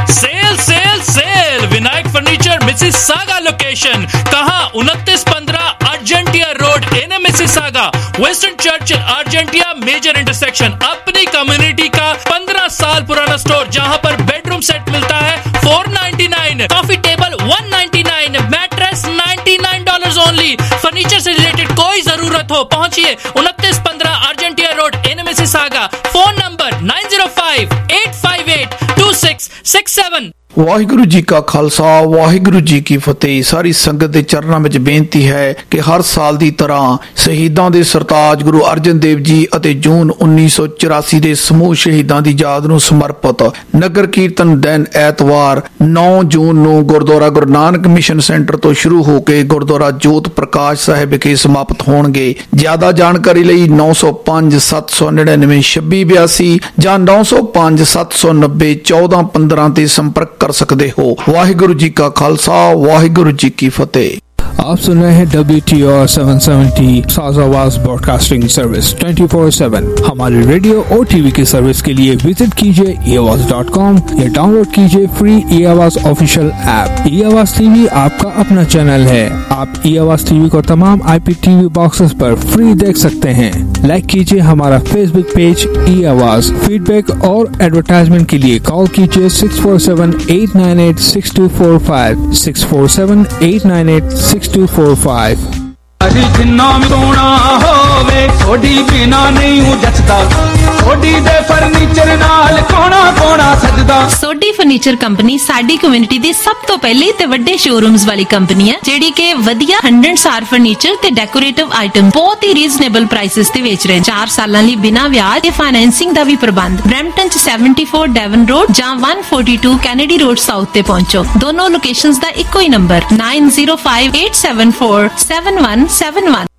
Sale sale sale Vinayak furniture Mississauga location कहाँ उनतीस पंद्रह Argentia road in Mississauga, western Churchill Argentia major intersection. अपनी कम्युनिटी का पंद्रह साल पुराना स्टोर जहाँ पर बेडरूम सेट मिलता है four ninety nine, coffee table one ninety nine, mattress ninety nine dollars only. Furniture से रिलेटेड कोई जरूरत हो पहुंचिए उनतीस पंद्रह Argentia road in Mississauga. Phone number nine zero five eight five eight two six six seven. Waheguru ji ਕਾ ਖਾਲਸਾ ਵਾਹਿਗੁਰੂ ਜੀ ਕੀ ਫਤਿਹ। ਸਾਰੀ ਸੰਗਤ ਦੇ ਚਰਨਾਂ ਵਿੱਚ ਬੇਨਤੀ ਹੈ ਕਿ ਹਰ ਸਾਲ ਦੀ ਤਰ੍ਹਾਂ ਸ਼ਹੀਦਾਂ ਦੇ ਸਰਤਾਜ ਗੁਰੂ ਅਰਜਨ ਦੇਵ ਜੀ ਅਤੇ ਜੂਨ ਉੱਨੀ ਸੌ ਚੁਰਾਸੀ ਦੇ ਸਮੂਹ ਸ਼ਹੀਦਾਂ ਦੀ ਯਾਦ ਨੂੰ ਸਮਰਪਿਤ ਨਗਰ ਕੀਰਤਨ ਦਿਨ ਐਤਵਾਰ ਨੌਂ ਜੂਨ ਨੂੰ ਗੁਰਦੁਆਰਾ ਗੁਰੂ ਨਾਨਕ ਮਿਸ਼ਨ ਸੈਂਟਰ ਤੋਂ ਸ਼ੁਰੂ ਹੋ ਕੇ ਗੁਰਦੁਆਰਾ ਜੋਤ ਪ੍ਰਕਾਸ਼ ਸਾਹਿਬ ਵਿਖੇ ਸਮਾਪਤ ਹੋਣਗੇ। ਜ਼ਿਆਦਾ ਜਾਣਕਾਰੀ ਲਈ ਨੌਂ ਸੌ ਪੰਜ ਸੱਤ ਸੌ ਨੜਿਨਵੇਂ ਛੱਬੀ ਬਿਆਸੀ ਜਾਂ ਨੌਂ ਸੌ ਪੰਜ ਸੱਤ ਸੌ ਨੱਬੇ ਚੌਦਾਂ ਪੰਦਰਾਂ ਤੇ ਸੰਪਰਕ कर सकते हो। वाहिगुरु जी का खालसा वाहिगुरु जी की फतेह। आप सुन रहे हैं W T R seven seventy Saaz Awaz broadcasting service twenty four seven. हमारी रेडियो और टीवी की सर्विस के लिए विजिट कीजिए ई आवाज डॉट कॉम या डाउनलोड कीजिए free e Awaz official app. ई आवाज टीवी आपका अपना चैनल है। आप ई आवाज टीवी को तमाम आई पी टीवी बॉक्सेस पर फ्री देख सकते हैं। लाइक कीजिए हमारा फेसबुक पेज ई आवाज। फीडबैक और एडवर्टाइजमेंट के लिए कॉल कीजिए six four seven eight nine eight six two four five six four seven eight nine eight six two four five. जिन्ना सोना होवे थोड़ी बिना नहीं जचदा, थोड़ी दे फर्नीचर नाल कोना कोना सजदा। सोडी फर्नीचर कंपनी साडी कम्युनिटी दी सब तो पहले ते वड्डे शोरूम्स वाली कंपनी है जेड़ी के वधिया हंड्रेड स्टार फर्नीचर ते डेकोरेटिव आइटम बहुत ही रीजनेबल प्राइसेस ते बेच रहे हैं। चार सालां लई बिना ब्याज ते फाइनेंसिंग दा भी प्रबंध। ब्रैम्पटन च सेवेंटी फोर डेवन रोड जां one forty two Kennedy road south ते पहुंचो। दोनों लोकेशंस दा इक्को ही number nine zero five eight seven four seven one seven one.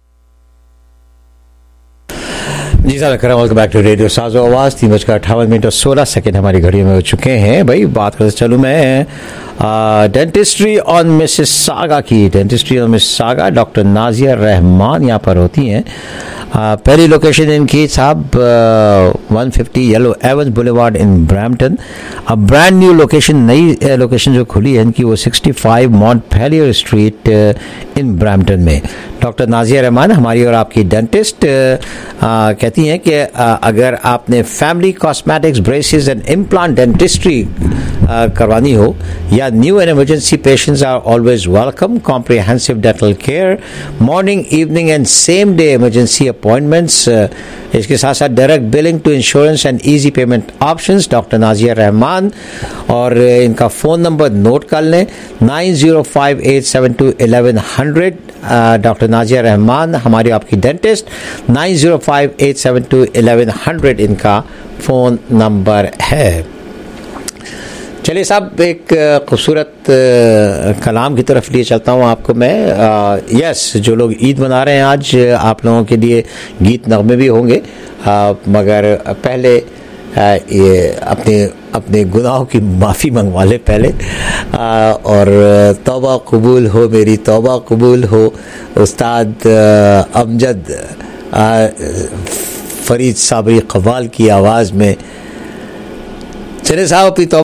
जी साहब करम वेलकम बैक टू रेडियो साजो आवाज़। तीन बजकर अट्ठावन मिनट और सोलह सेकेंड हमारी घड़ियों में हो चुके हैं। भाई बात करते चलूँ मैं डेंटिस्ट्री ऑन मिसिसागा की। Dentistry on Mississauga doctor Nazia Rahman यहाँ पर होती हैं। आ, पहली लोकेशन इनकी साहब one fifty Yellow Avens boulevard in Brampton. अब ब्रांड न्यू लोकेशन, नई लोकेशन जो खुली है इनकी वो sixty five Montpellier street in Brampton में। डॉक्टर नाजिया रहमान हमारी और आपकी डेंटिस्ट आ, कहती हैं कि आ, अगर आपने family cosmetics, braces and implant dentistry करवानी हो, या new and emergency patients are always welcome. Comprehensive dental care, morning, evening and same day emergency appointments. इसके साथ साथ direct billing to insurance and easy payment options. Doctor Nazia Rahman, और इनका फ़ोन नंबर नोट कर लें, nine zero five eight seven two eleven hundred. Doctor Nazia Rahman हमारी आपकी dentist, nine zero five eight seven two eleven hundred इनका फ़ोन नंबर है. चलिए साहब, एक खूबसूरत कलाम की तरफ लिए चलता हूँ आपको मैं. यस, जो लोग ईद मना रहे हैं आज, आप लोगों के लिए गीत नगमे भी होंगे, आ, मगर पहले आ, ये अपने अपने गुनाहों की माफ़ी मंगवा ले पहले. आ, और तौबा कबूल हो, मेरी तौबा कबूल हो. उस्ताद अमजद आ, फरीद साबरी कव्वाल की आवाज़ में. चले साहब, अपनी